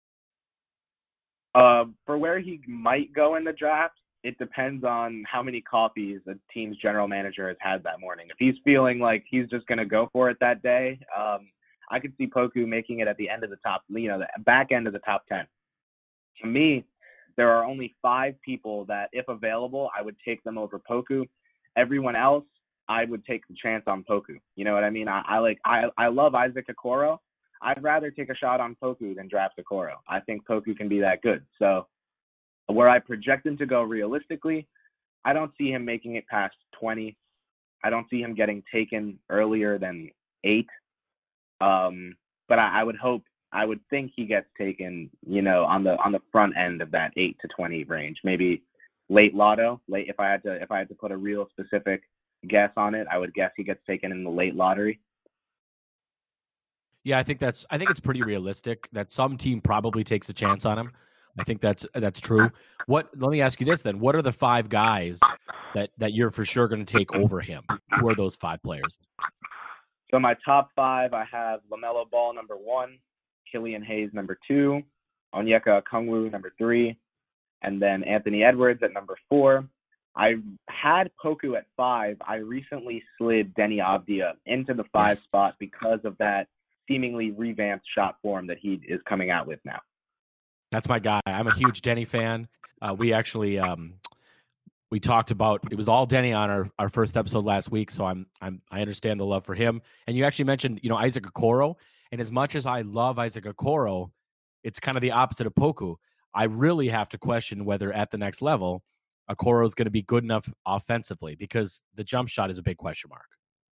For where he might go in the draft, it depends on how many coffees the team's general manager has had that morning. If he's feeling like he's just going to go for it that day, I could see Poku making it at the end of the top, the back end of the top 10. To me, there are only 5 people that, if available, I would take them over Poku. Everyone else, I would take the chance on Poku. You know what I mean? I love Isaac Okoro. I'd rather take a shot on Poku than draft Okoro. I think Poku can be that good. So where I project him to go realistically, I don't see him making it past 20. I don't see him getting taken earlier than 8. But I would think he gets taken, on the front end of that 8 to 20 range, maybe late lotto. If I had to put a real specific guess on it, I would guess he gets taken in the late lottery. Yeah, I think it's pretty realistic that some team probably takes a chance on him. I think that's true. Let me ask you this then. What are the 5 guys that you're for sure going to take over him? Who are those 5 players? So my top 5, I have LaMelo Ball number 1, Killian Hayes number 2, Onyeka Okongwu number 3, and then Anthony Edwards at number 4. I had Poku at 5. I recently slid Deni Avdija into the 5 spot because of that seemingly revamped shot form that he is coming out with now. That's my guy. I'm a huge Deni fan. We actually we talked about, it was all Deni on our first episode last week, so I understand the love for him. And you actually mentioned, Isaac Okoro, and as much as I love Isaac Okoro, it's kind of the opposite of Poku. I really have to question whether at the next level Okoro is going to be good enough offensively, because the jump shot is a big question mark.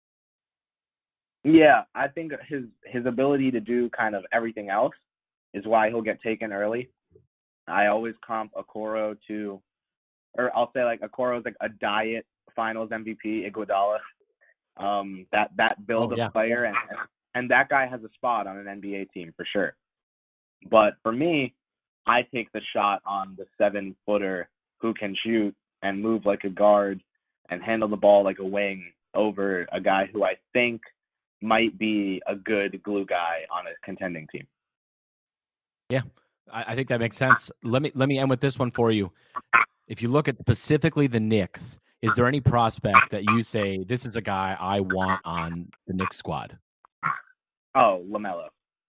Yeah, I think his ability to do kind of everything else is why he'll get taken early. I always comp Okoro to, or I'll say like Okoro is like a diet Finals MVP, Iguodala. That build of player, and that guy has a spot on an NBA team for sure. But for me, I take the shot on the 7-footer who can shoot and move like a guard and handle the ball like a wing over a guy who I think might be a good glue guy on a contending team. Yeah, I think that makes sense. Let me end with this one for you. If you look at specifically the Knicks, is there any prospect that you say, this is a guy I want on the Knicks squad? Oh, LaMelo.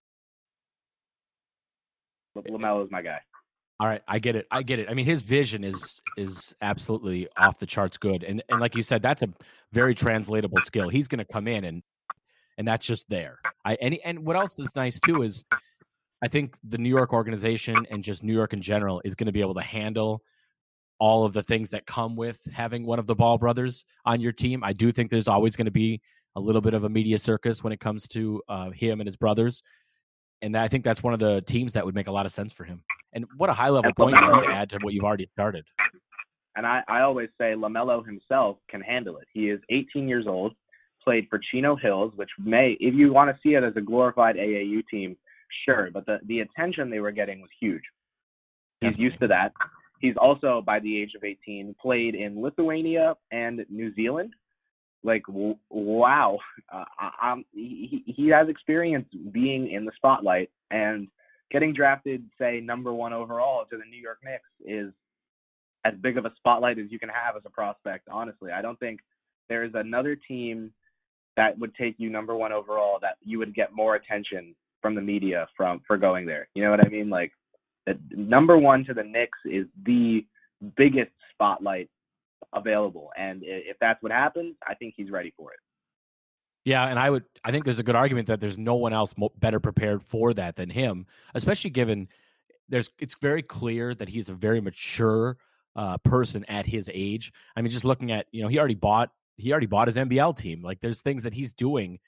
LaMelo is my guy. All right, I get it. I mean, his vision is absolutely off the charts good. And like you said, that's a very translatable skill. He's going to come in and that's just there. And what else is nice too is I think the New York organization and just New York in general is going to be able to handle all of the things that come with having one of the Ball brothers on your team. I do think there's always going to be a little bit of a media circus when it comes to him and his brothers. And I think that's one of the teams that would make a lot of sense for him. And what a high-level point to add to what you've already started. And I always say LaMelo himself can handle it. He is 18 years old, played for Chino Hills, which if you want to see it as a glorified AAU team, sure. But the attention they were getting was huge. He's used to that. He's also, by the age of 18, played in Lithuania and New Zealand. Like, wow. He has experience being in the spotlight, and getting drafted, say, number 1 overall to the New York Knicks is as big of a spotlight as you can have as a prospect, honestly. I don't think there is another team that would take you number 1 overall that you would get more attention from the media for going there. You know what I mean? Like, the number 1 to the Knicks is the biggest spotlight available. And if that's what happens, I think he's ready for it. Yeah, and I think there's a good argument that there's no one else better prepared for that than him, especially given it's very clear that he's a very mature person at his age. I mean, just looking at, he already bought his NBL team. Like, there's things that he's doing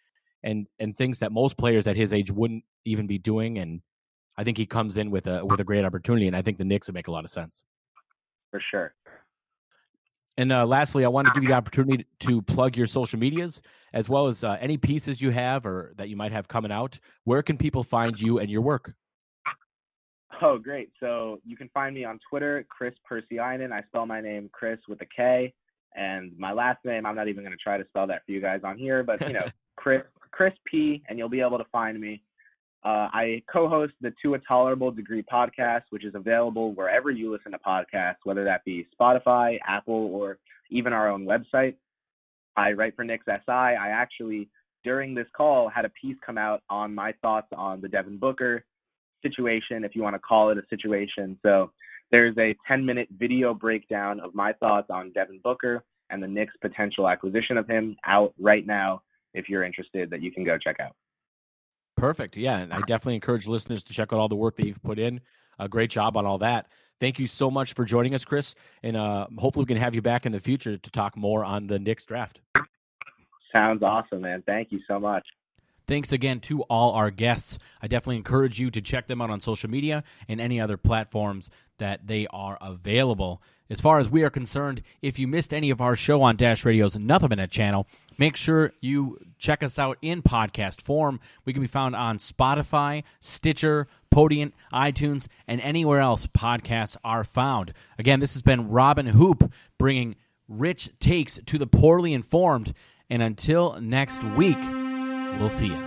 and things that most players at his age wouldn't even be doing. And I think he comes in with a great opportunity, and I think the Knicks would make a lot of sense. For sure. And lastly, I want to give you the opportunity to plug your social medias, as well as any pieces you have or that you might have coming out. Where can people find you and your work? Oh, great. So you can find me on Twitter, Chris Persiainen. I spell my name Chris with a K. And my last name, I'm not even going to try to spell that for you guys on here, but, Chris P, and you'll be able to find me. I co-host the To a Tolerable Degree podcast, which is available wherever you listen to podcasts, whether that be Spotify, Apple, or even our own website. I write for Knicks SI. I actually, during this call, had a piece come out on my thoughts on the Devin Booker situation, if you want to call it a situation. So there's a 10-minute video breakdown of my thoughts on Devin Booker and the Knicks' potential acquisition of him out right now, if you're interested, that you can go check out. Perfect. Yeah, and I definitely encourage listeners to check out all the work that you've put in. A great job on all that. Thank you so much for joining us, Chris, and hopefully we can have you back in the future to talk more on the Knicks draft. Sounds awesome, man. Thank you so much. Thanks again to all our guests. I definitely encourage you to check them out on social media and any other platforms that they are available. As far as we are concerned, if you missed any of our show on Dash Radio's Nothing But Net channel, make sure you check us out in podcast form. We can be found on Spotify, Stitcher, Podium, iTunes, and anywhere else podcasts are found. Again, this has been Robin Hoop bringing rich takes to the poorly informed. And until next week, we'll see you.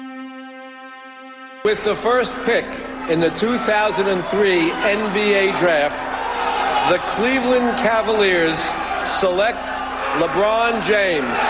With the first pick in the 2003 NBA Draft, the Cleveland Cavaliers select LeBron James.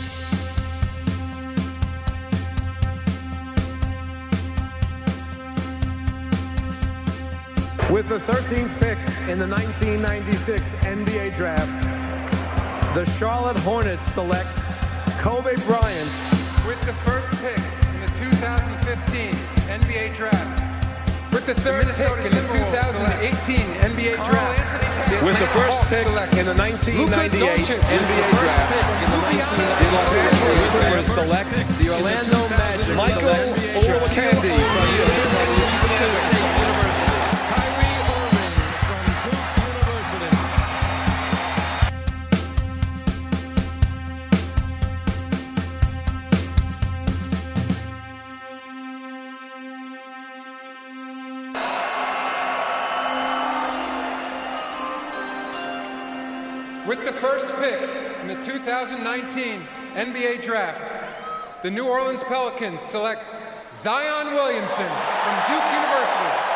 With the 13th pick in the 1996 NBA Draft, the Charlotte Hornets select Kobe Bryant. With the first pick in the 2015 NBA Draft. With the third pick in the 2018 NBA Draft. With the first pick in the 1998 NBA Draft, the Los Angeles Clippers select the Orlando Magic. Michael Olowokandi from Duke University. Kyrie Irving from Duke University. With the first pick in the 2019 NBA Draft, the New Orleans Pelicans select Zion Williamson from Duke University.